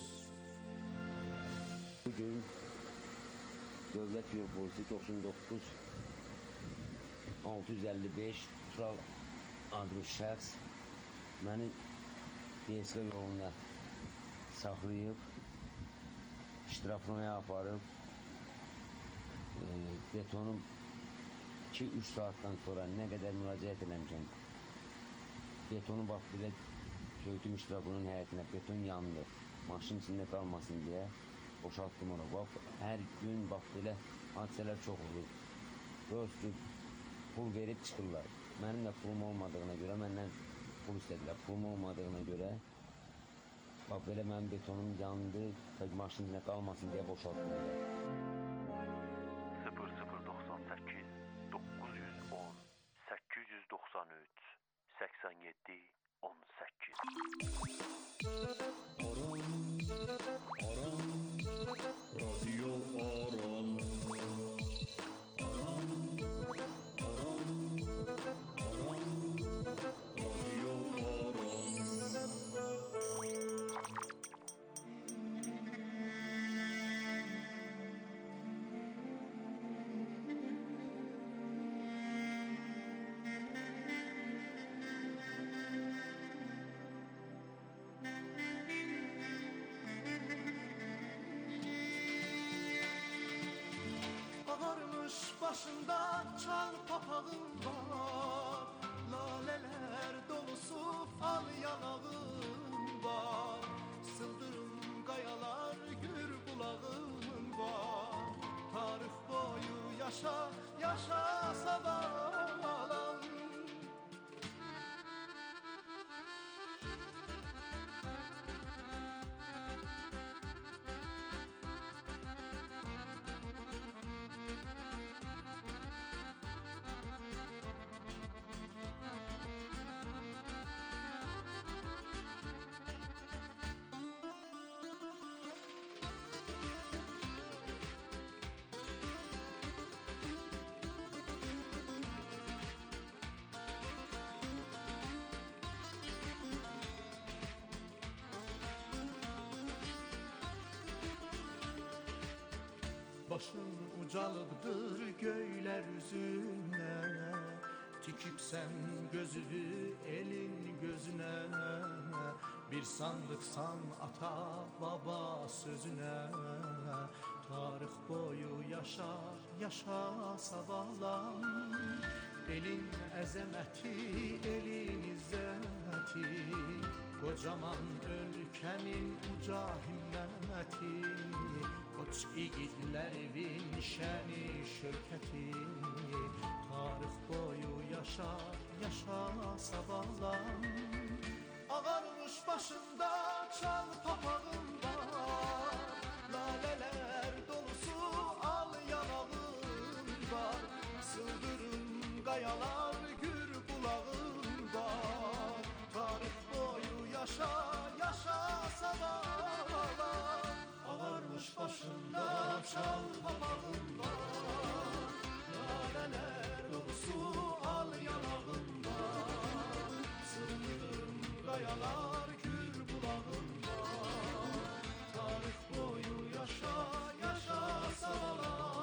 Bugün Dövlət Yol Polisi doxsan doqquz altı yüz əlli beş Tural adlı şəxs məni D S K yolunda saxlayıb, iştiraflamaya aparıb, e, betonum iki üç saatdan sonra nə qədər müraciət eləmişəm. Betonu bax, belə köydüm iştirafının həyətinə, beton yandı. Maşın içində qalmasın deyə boşaltdım ona. Bax, hər gün bax, belə hadisələr çox olur. Dostu pul verib çıxırlar. Mənim də pulum olmadığına görə, məndən pul istədilər. Pulum olmadığına görə, bax, belə mənim betonum yandı, maşın içində qalmasın deyə boşaltdım. sıfır sıfır doxsan səkkiz doqquz yüz on səkkiz yüz doxsan üç səksən yeddi on səkkiz. Aran, Aran, Radyo Aran. Aran, Aran, Aran, Radyo Aran. Ağarmış başında çal papağım var, laleler dolusu fal yanağım var, sıldırım kayalar gür bulağım var. Tarih boyu yaşa, yaşa savalan. Başın ucalıqdır göylər üzünə, tikibsən gözünü elin gözünə. Bir sandıqsan ata baba sözünə, tarix boyu yaşa, yaşa savalan. Elin əzəməti, elin izzəti, kocaman ölkənin uca himməti. Koç igidlərin şəni şövkəti, tarix boyu yaşa, yaşa savalan. Ağarmış başında çal papağım var, Laleler dolusu al yanağında, sıldırım kayalar gür bulağında. Tarih boyu yaşa yaşa sabahlar, ağarmış başında çal papağında. Laleler dolusu al yanağında, sıldırım kayalar gür bulağında. Tarih boyu yaşa yaşa sabahlar.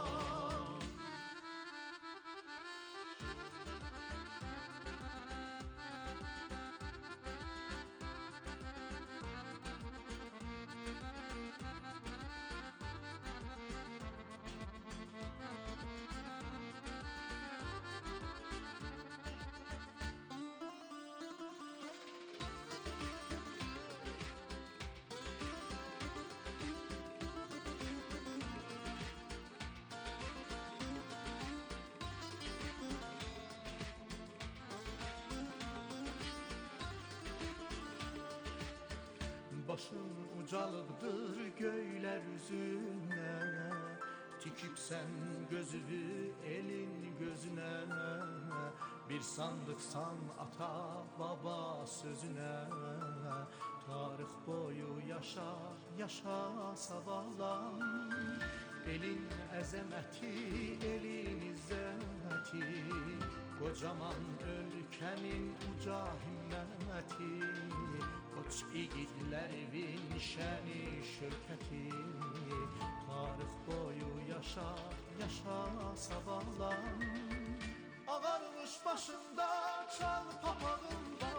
Başın ucalıqdır göylər üzünə, tikibsən gözünü elin gözünə. Bir sandıqsan ata baba sözünə, tarix boyu yaşa yaşa sabahlar. Elin əzəməti, elin izzəti, kocaman ölkənin uca himməti. Koç igidlərin şəni şövkəti, tarix boyu yaşa yaşa sabahlar. Ağarmış başında çal papağında,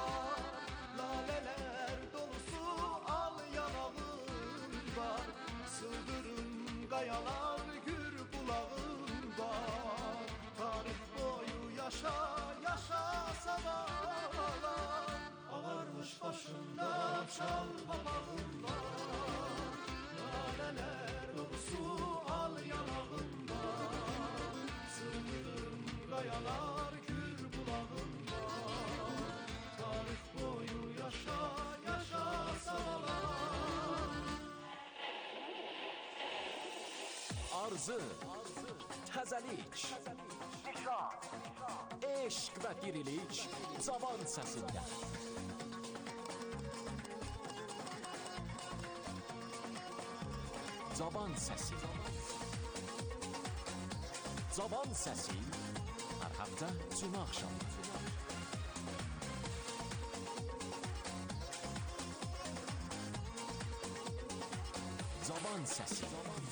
laleler dolusu al yanağında. Sıldırım kayalar gür bulağında, tarih boyu yaşa yaşa sabahlar. Ağarmış başında çal papağında, laleler dolusu al yanağında. Sıldırım kayalar gür bulağında, tarih boyu yaşa yaşa sabahlar. Arzu, təzəlik, eşq və dirilik Cavan səsində. Cavan səsi. Cavan səsi hər həftə cümə axşamı. Cavan səsi.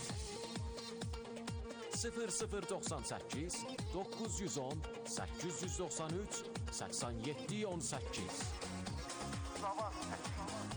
sıfır sıfır doxsan səkkiz doqquz yüz on səkkiz yüz doxsan üç səksən yeddi on səkkiz. Cavan səsi.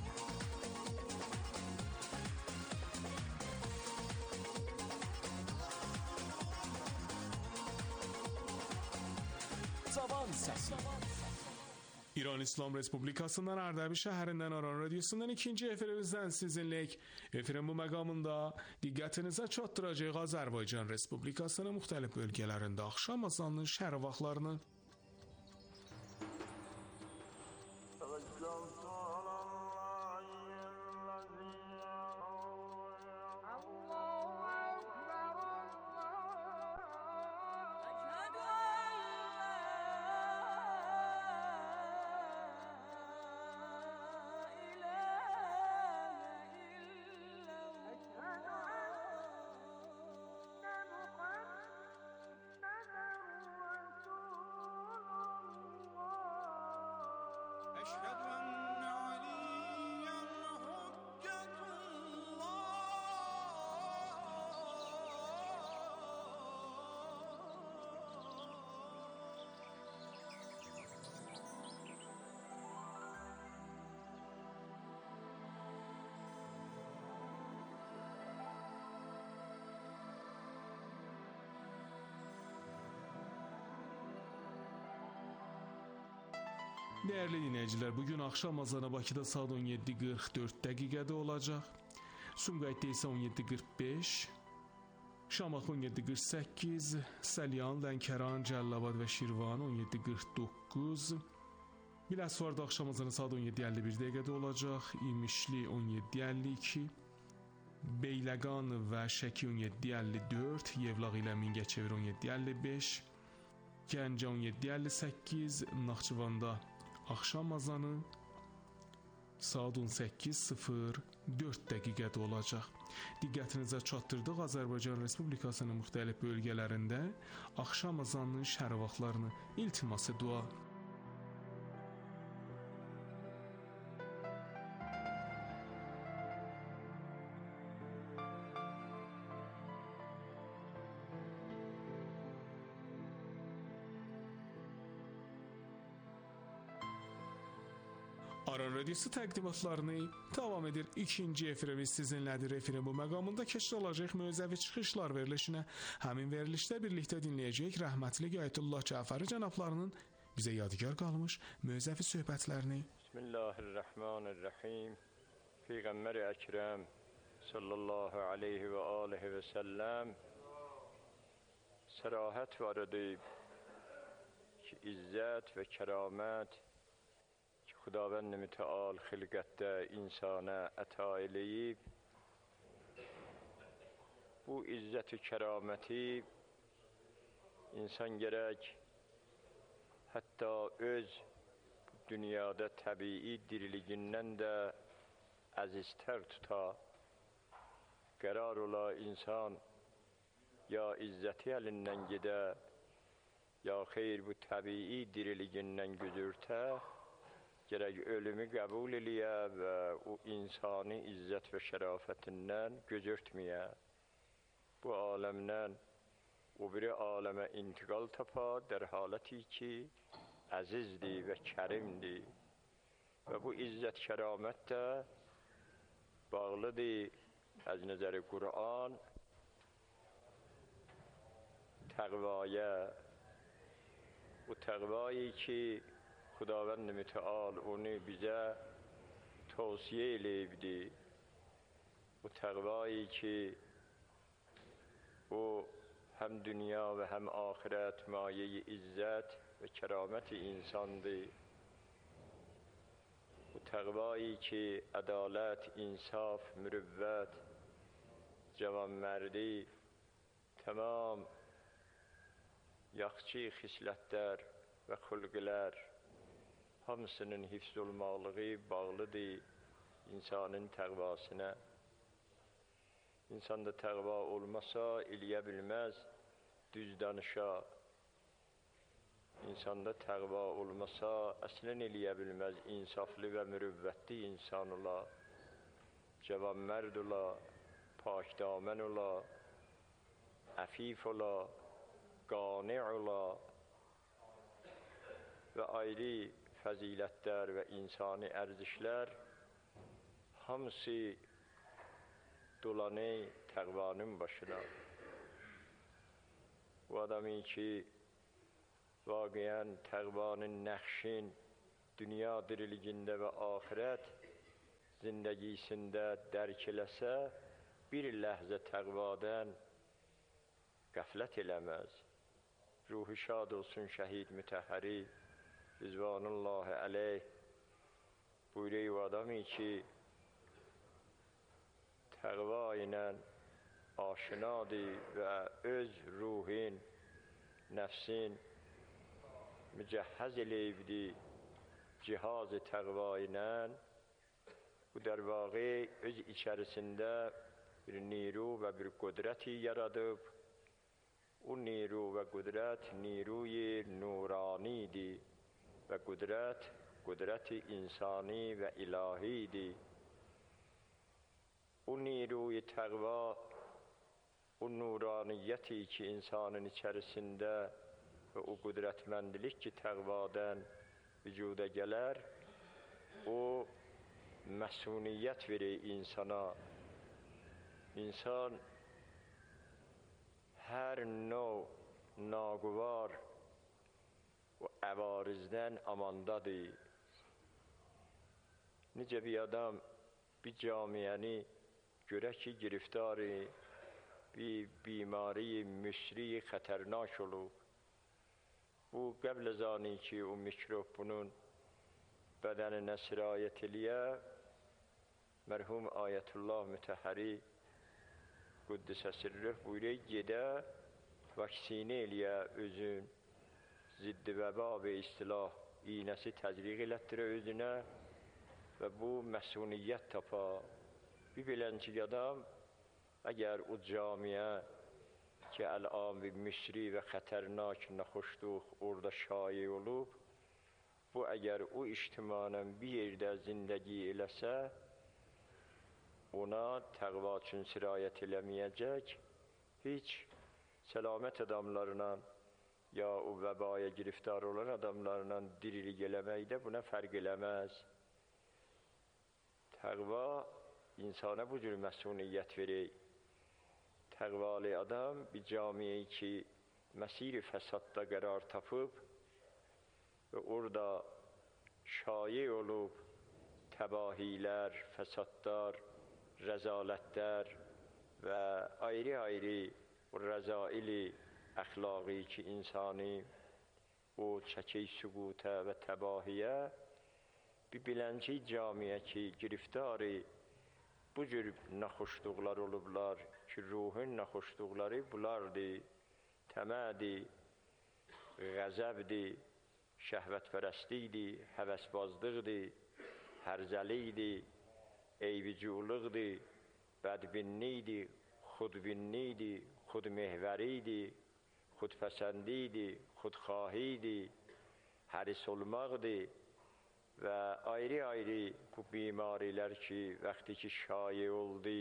Cavan səsi. İran İslam Respublikasından Ardabil şəhərindən Aran Radyosundan ikinci efirimizdən sizinləyik. Efirin bu məqamında diqqətinizə çatdıracaq Azərbaycan Respublikasının müxtəlif bölgələrində axşam azanının şəhər vaxtlarını. Değerli dinləyicilər, bugün axşam azanı Bakıda saat on yeddi qırx dörd dəqiqədə olacaq. Sumqayıtda isə on yeddi qırx beş, Şamaxı on yeddi qırx səkkiz, Səlyan, Lənkəran, Cəllabad və Şirvan on yeddi qırx doqquz, Biləsuvarda axşam azanı saat on yeddi əlli bir dəqiqədə olacaq. İmişli on yeddi əlli iki, Beyləqan və Şəki on yeddi əlli dörd, Yevlax ilə Mingəçevir on yeddi əlli beş, Gəncə on yeddi əlli səkkiz, Naxçıvanda axşam azanı saat on səkkiz sıfır dörd dəqiqədə olacaq. Diqqətinizə çatdırdıq, Azərbaycan Respublikasının müxtəlif bölgələrində axşam azanının şərq vaxtlarını iltiması dua. Aran Radiosu təqdimatlarını davam edir. İkinci efirimiz sizinlədir. Efirin bu məqamında keçiriləcək mövzəvi çıxışlar verilişinə həmin verilişdə birlikdə dinləyəcək rəhmətli Ayətullah Cəfəri cənablarının bizə yadigar qalmış mövzəvi söhbətlərini. Bismillahirrahmanirrahim. Peyğəmbər Əkrəm sallallahu aleyhi və alihi və səlləm sərahət var edib ki, izzət və kəramət Xudavənd mütəal xilqətdə insana əta eləyib, bu izzət-i kəraməti insan gərək hətta öz dünyada təbii diriligindən də əziztər tuta. Qərar ola insan ya izzəti əlindən gedə, ya xeyr bu təbii diriligindən güzürtə, gərək ölümü qəbul eləyə və o insani izzət və şərafətindən gözürtməyə. Bu aləmdən o biri aləmə intiqal tapa, der haləti ki, əzizdir və kərimdir. Və bu izzət kəramət də bağlıdır az nəzəri Qur'an təqvaya. O təqvayı ki, Xudavənd mütəal onu bizə tavsiyə eləyibdi. Bu təqvayı ki, o həm dünya və həm axirət maye-i izzət və kəraməti insandır. Bu təqvayı ki, ədalət, insaf, mürüvvət, cavanmərdi, tamam yaxşı xislətlər və xülqlər hamısının hifz olmalığı bağlıdır insanın təqvasına. İnsanda təqva olmasa, eləyə bilməz düz danışa. İnsanda təqva olmasa, əslən eləyə bilməz insaflı və mürüvvətli insan ola, cavanmərd ola, pakdamən ola, əfif ola, qani ola və ayrı fəzilətlər və insani ərzişlər hamısı dolanı təqvanın başına. Bu adamı ki, vaqiən təqvanın nəxşin dünya diriligində və axirət zindəgisində dərk eləsə, bir ləhzə təqvadan qəflət eləməz. Ruhu şad olsun şəhid mütəhhəri Rizvanullahi aleyh buyuruyor o adamı ki, təqva ilə aşinadır və öz ruhin, nəfsin mücəhhəz eləyibdir cihaz-ı təqva ilə. Bu der vaqi öz içərisində bir niru və bir qudrəti yaradıb. O niru və qudrət niruyi nuranidir və qudrət, qudrəti insani və ilahidir. O niruyi təqva, o nuraniyyəti ki, insanın içərisində və o qudrətməndilik ki, təqvadan vücuda gələr, o məsuniyyət verir insana. İnsan hər növ naguvar o əvarizdən amandadır. Necə bir adam bir camiyəni görə ki, giriftarı bir bimari müsri xətərnak olub. Bu qəbl zani ki, o mikrop bunun bədəninə sirayət eləyə, mərhum Ayətullah mütəhhəri Qüddüsə sirrih buyuruyor, gedə vaksinə eləyə özün, ziddi vəba və istilah iynəsi təcriq elətdirə özünə və bu məsuniyyət tapa. Bir bilənci adam, əgər o camiyə ki, əl-an və müsri və xətərnak, naxoşluq orada şayi olub, bu əgər o ictimanın bir yerdə zindəgi eləsə, ona təqva üçün sirayət eləməyəcək, heç səlamət adamlarına ya o vəbaya giriftar olan adamlarla dirilik eləməkdə buna fərq eləməz. Təqva insana bu cür məsuniyyət verir. Təqvalı adam bir camiyi ki, məsir-i fəsadda qərar tapıb və orada şayi olub təbahilər, fəsadlar, rəzalətlər və ayrı-ayrı rəzaili əxlaqi ki, insani o çəki süqutə və təbahiyə bir bilənci camiyə ki, giriftari bu cür naxoşluqlar olublar ki, ruhun naxoşluqları bulardır, təmədir, qəzəbdir, şəhvətpərəstlikdir, həvəsbazlıqdır, hərzəlikdir, eyviculuqdur, bədbinlikdir, xudbinlikdir, xudmehvəridir, xudpəsəndidir, xudxahidir, həris olmaqdır və ayrı-ayrı bu bimarilər ki, vaxtı ki şayi oldu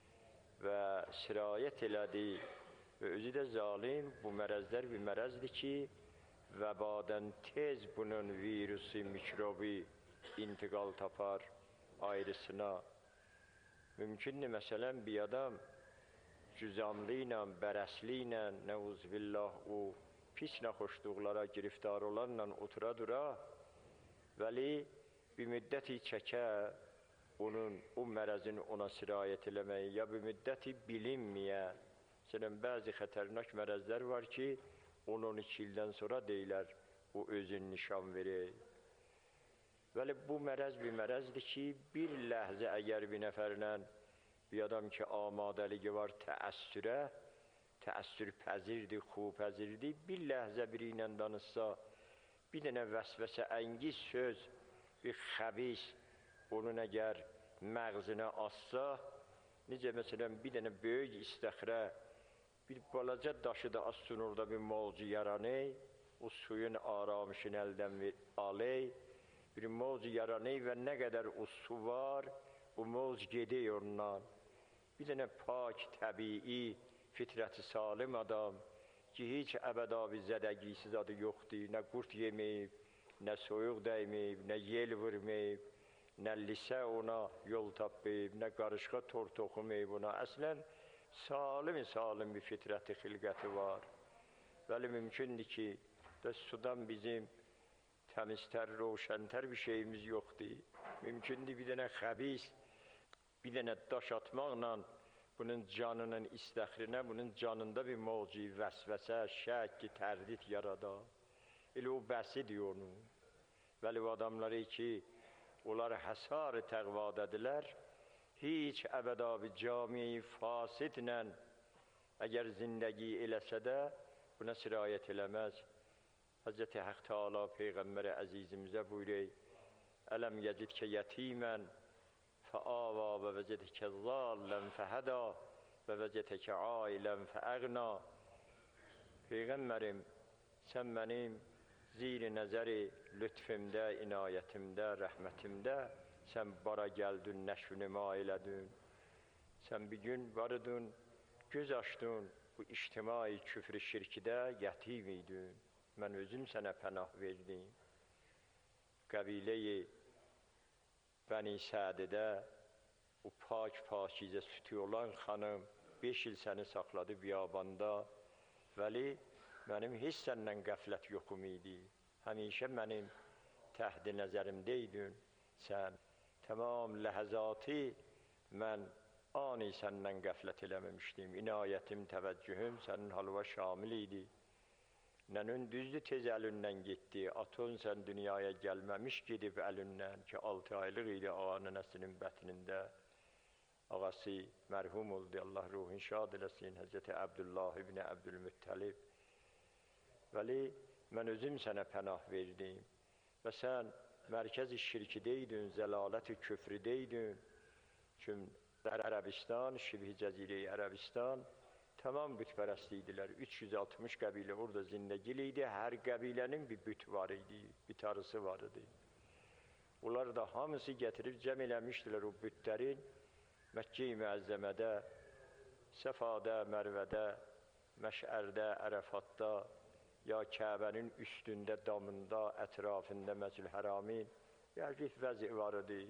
və sirayət elədi və özü də zalim, bu mərəzlər bir mərəzdir ki, vəbadan tez bunun virusu, mikrobi intiqal tapar ayrısına. Mümkündür, məsələn, bir adam cüzamlı ilə, bərəsli ilə, nəuzbillah, o pis naxoşluqlara giriftar olanla otura dura, vəli bir müddəti çəkə onun, o mərəzin ona sirayət eləməyi, ya bir müddəti bilinməyə. Məsələn, bəzi xətərnak mərəzlər var ki, on on iki ildən sonra deyilər, o özün nişan verir. Vəli bu mərəz bir mərəzdir ki, bir ləhzə əgər bir nəfərlə, bir adam ki, amadəliyi var təəssürə, təəssür pəzirdir, xub pəzirdir, bir ləhzə biri ilə danışsa, bir dənə vəsvəsə əngiz söz, bir xəbis, onun əgər məğzinə assa, necə məsələn, bir dənə böyük istəxrə, bir balaca daşı da assın orada bir mavcu yaranı, o suyun aramışını əldən aley, bir mavcu yaranı və nə qədər o su var, o mavc gedək ondan. Bir dənə pak, təbii, fitrəti salim adam ki, heç əbədavi zədəgisiz adı yoxdur, nə qurt yeməyib, nə soyuq dəyməyib, nə yel vurmayıb, nə lisə ona yol tapmayıb, nə qarışqa tor toxumayıb ona. Əslən, salim-salim bir fitrəti xilqəti var. Vəli mümkündür ki, da sudan bizim təmiztər, roşəntər bir şeyimiz yoxdur. Mümkündür bir dənə xəbis, bir dənə daş atmaqla bunun canının istəxrinə, bunun canında bir mavci, vəsvəsə, şək, tərdid yaradar. Elə o bəsidir onu. Vəli o adamları ki, onlar həsar-ı təqvadədirlər, heç əbədabi camiyi fasidlə əgər zindəgi eləsə də buna sirayət eləməz. Həzrəti Haq Teala Peyğəmbər əzizimizə buyuruyor, ələm yəcidkə yətimən fəava və vəcədəkə zallən fəhəda və vəcədəkə ailən fəəqna. Peyğəmbərim, sən mənim zir-i nəzəri lütfümdə, inayətimdə, rəhmətimdə sən bara gəldin, nəşv-nüma elədin. Sən bir gün varıdın, göz açdın, bu ictimai küfr-i şirkidə yətim idin. Mən özüm sənə pənah verdim. Qəbilə-i Bəni Sədidə o pak-pakizə sütü olan xanım beş il səni saxladı biyabanda. Vəli, mənim heç səndən qəflət yoxum idi. Həmişə mənim təhd-i nəzərimdəydin. Sən tamam ləhəzatı mən ani səndən qəflət eləməmişdim. İnayətim, təvəccühüm sənin halva şamil idi. Nənün düzdür tez əlindən getdi. Atın sən dünyaya gəlməmiş gedib əlindən ki, altı aylıq idi ağanın əsinin bətnində. ağası mərhum oldu, Allah ruhun şad eləsin, Həzrəti Abdullah ibn Abdülmüttəlib. Vəli, mən özüm sənə pənah verdim və sən mərkəz-i şirkidəydin, zəlalət-i küfridəydin. Çünki Ərəbistan, Şibhi Cəzirə-i Ərəbistan tamam bütpərəst idilər. üç yüz altmış qəbilə orada zindəgil idi. Hər qəbilənin bir büt var idi, bir tarısı var idi. Onlar da hamısı gətirib cəm eləmişdilər o bütlərin Məkkə-i Müəzzəmədə, Səfada, Mərvədə, Məşərdə, Ərəfatda, ya Kəbənin üstündə, damında, ətrafında Məscid-i-Həramin yəqif vəzi var idi.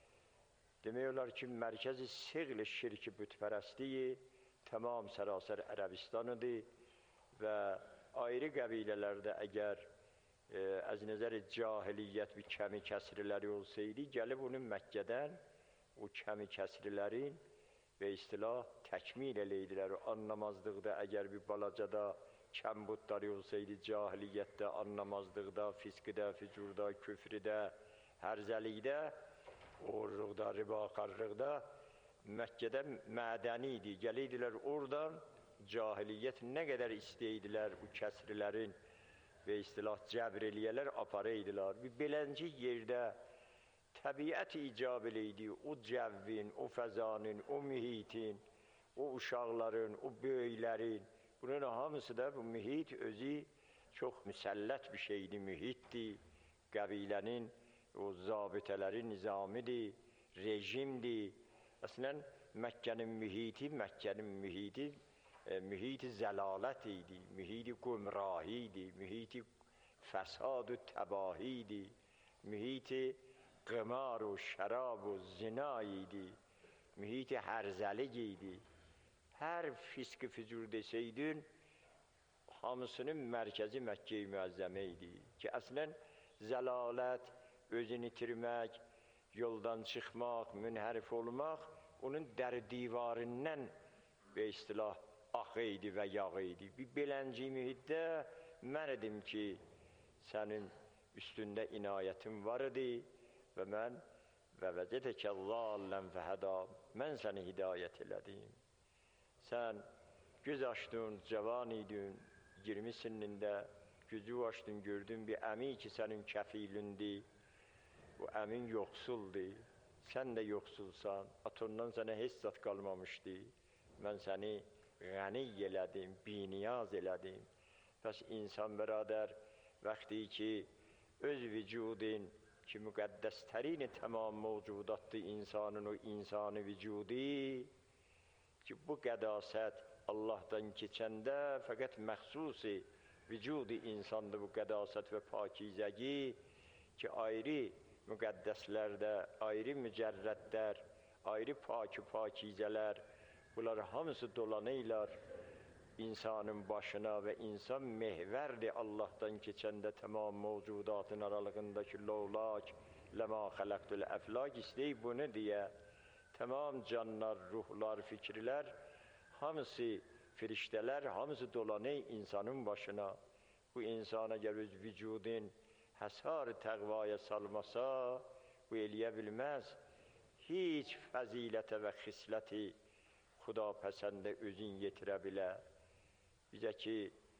Demək olar ki, mərkəzi siğl şirki bütpərəstliyi tamam sərasər Ərəbistan idi və ayrı qəbilələrdə əgər e, az nəzər cahiliyyət bir kəmi kəsriləri olsaydı, gəlib onun Məkkədən o kəmi kəsrilərin və istilah təkmil eləydilər. O anlamazlıqda əgər bir balacada kəmbudları olsaydı, cahiliyyətdə, anlamazlıqda, fiskdə, fücurda, küfrdə, hərzəlikdə, oğurluqda, ribakarlıqda Məkkədə mədəni idi. Gəliydilər oradan cahiliyyət nə qədər istəyirdilər bu kəsrilərin və istilah cəbr eləyələr aparaydılar. Bir belənci yerdə təbiət icab eləydi, o cəvvin, o fəzanın, o mühitin, o uşaqların, o böyüklərin, bunun hamısı da bu mühit özü çox müsəllət bir şeydi, mühitdir. Qəbilənin, o zabitələrin nizamidir, rejimdir. Əslən, Məkkənin mühiti, Məkkənin mühiti, e, mühiti zəlalət idi, mühiti qumrahi idi, mühiti fəsad-ı təbahi idi, mühiti qımar و şərab و zina idi, mühiti hərzəlik idi. Hər fisk-i fücur desəydin, hamısının mərkəzi Məkkə-i Müəzzəmə idi ki, əslən zəlalət, özünü itirmək, yoldan çıxmaq, münhərif olmaq, onun dəri divarından və istilah axı idi və yağı idi. Bir belənci mühitdə mən edim ki, sənin üstündə inayətin var idi və mən və vəcədəkə zallən fəhəda, mən səni hidayət elədim. Sən göz açdın, cavan idin, iyirmi sinində, gözü açdın, gördün bir əmi ki, sənin kəfilindi. Bu əmin yoxsuldur, sən də yoxsulsan, atondan sənə heç zat qalmamışdı. Mən səni ғəni elədim, biniyaz elədim. Bəs insan bərədər, vaxtı ki, öz vücudun ki, müqəddəstərini tamam mövcudatdır insanın o insanı vücudi ki, bu qədasət Allahdan keçəndə fəqət məxsusi vücudi insandır bu qədasət və pakizəgi ki, ayrı müqəddəslərdə, ayrı mücərrədlər, ayrı pakı pakizələr, bunlar hamısı dolanıylar insanın başına və insan mehvərdir Allahdan keçəndə tamam mövcudatın aralığındakı lovlak, ləma xələqdül əflak istəyib bunu deyə, tamam canlar, ruhlar, fikrlər, hamısı firiştələr, hamısı dolanır insanın başına. Bu insana gəl öz vücudun həsar-ı təqvaya salmasa, bu eləyə bilməz. Heç fəzilətə və xisləti xudapəsəndə özün yetirə bilə. Bizə ki,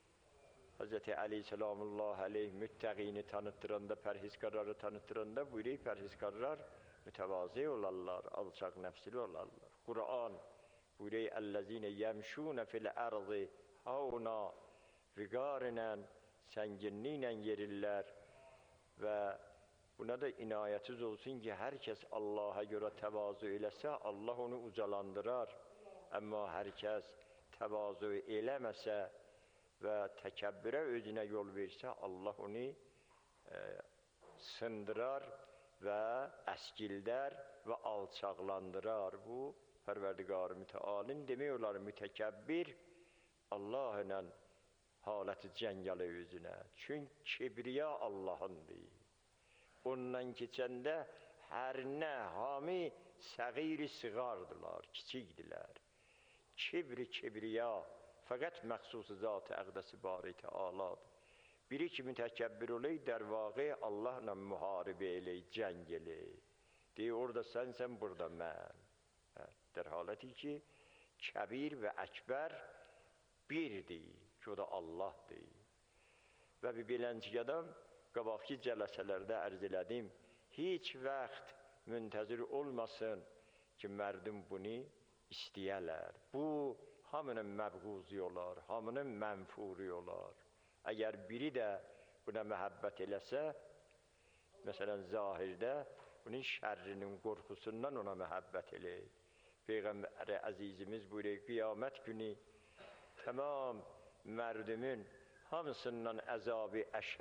Həzrəti Əli səlamullah əleyh müttəqini tanıtdıranda, pərhizkarları tanıtdıranda buyuruyor, pərhizkarlar mütəvazi olarlar, alçaq nəfsili olarlar. Quran buyuruyor, əl-ləzinə yəmşunə fil-ərzi havna viqarinən, sənginliklə yerirlər. Və buna da inayətiz olsun ki, hər kəs Allaha görə təvazu eləsə, Allah onu ucalandırar. Amma hər kəs təvazu eləməsə və təkəbbürə özünə yol versə, Allah onu e, sındırar və əskildər və alçaqlandırar. Bu, Pərverdigar-ı Mütealin demək olar mütəkəbbir Allah ilə haləti cəngələ özünə. Çünki kibriya Allahındır. Ondan keçəndə hər nə hami səğir-i siğardılar, kiçikdilər. Kibri kibriya fəqət məxsusu zat-ı əqdəsi bari tealadır. Biri ki mütəkəbbir olay, der vaqi Allahla müharibə elək, cəng elək. Deyir, orada sənsən, burada mən. Hə. در حالتی ki kəbir və əkbər birdir ki, o da Allahdır. Və bir belənçik adam qabaqki cələsələrdə ərz elədim, heç vaxt müntəzir olmasın ki, mərdum bunu istəyələr. Bu, hamının məbğuzi olar, hamının mənfuri olar. Əgər biri də buna məhəbbət eləsə, məsələn, zahirdə bunun şərrinin qorxusundan ona məhəbbət eləyir. Peyğəmbər əzizimiz buyuruyor, qiyamət günü tamam mərdumun hamısından əzabı əşər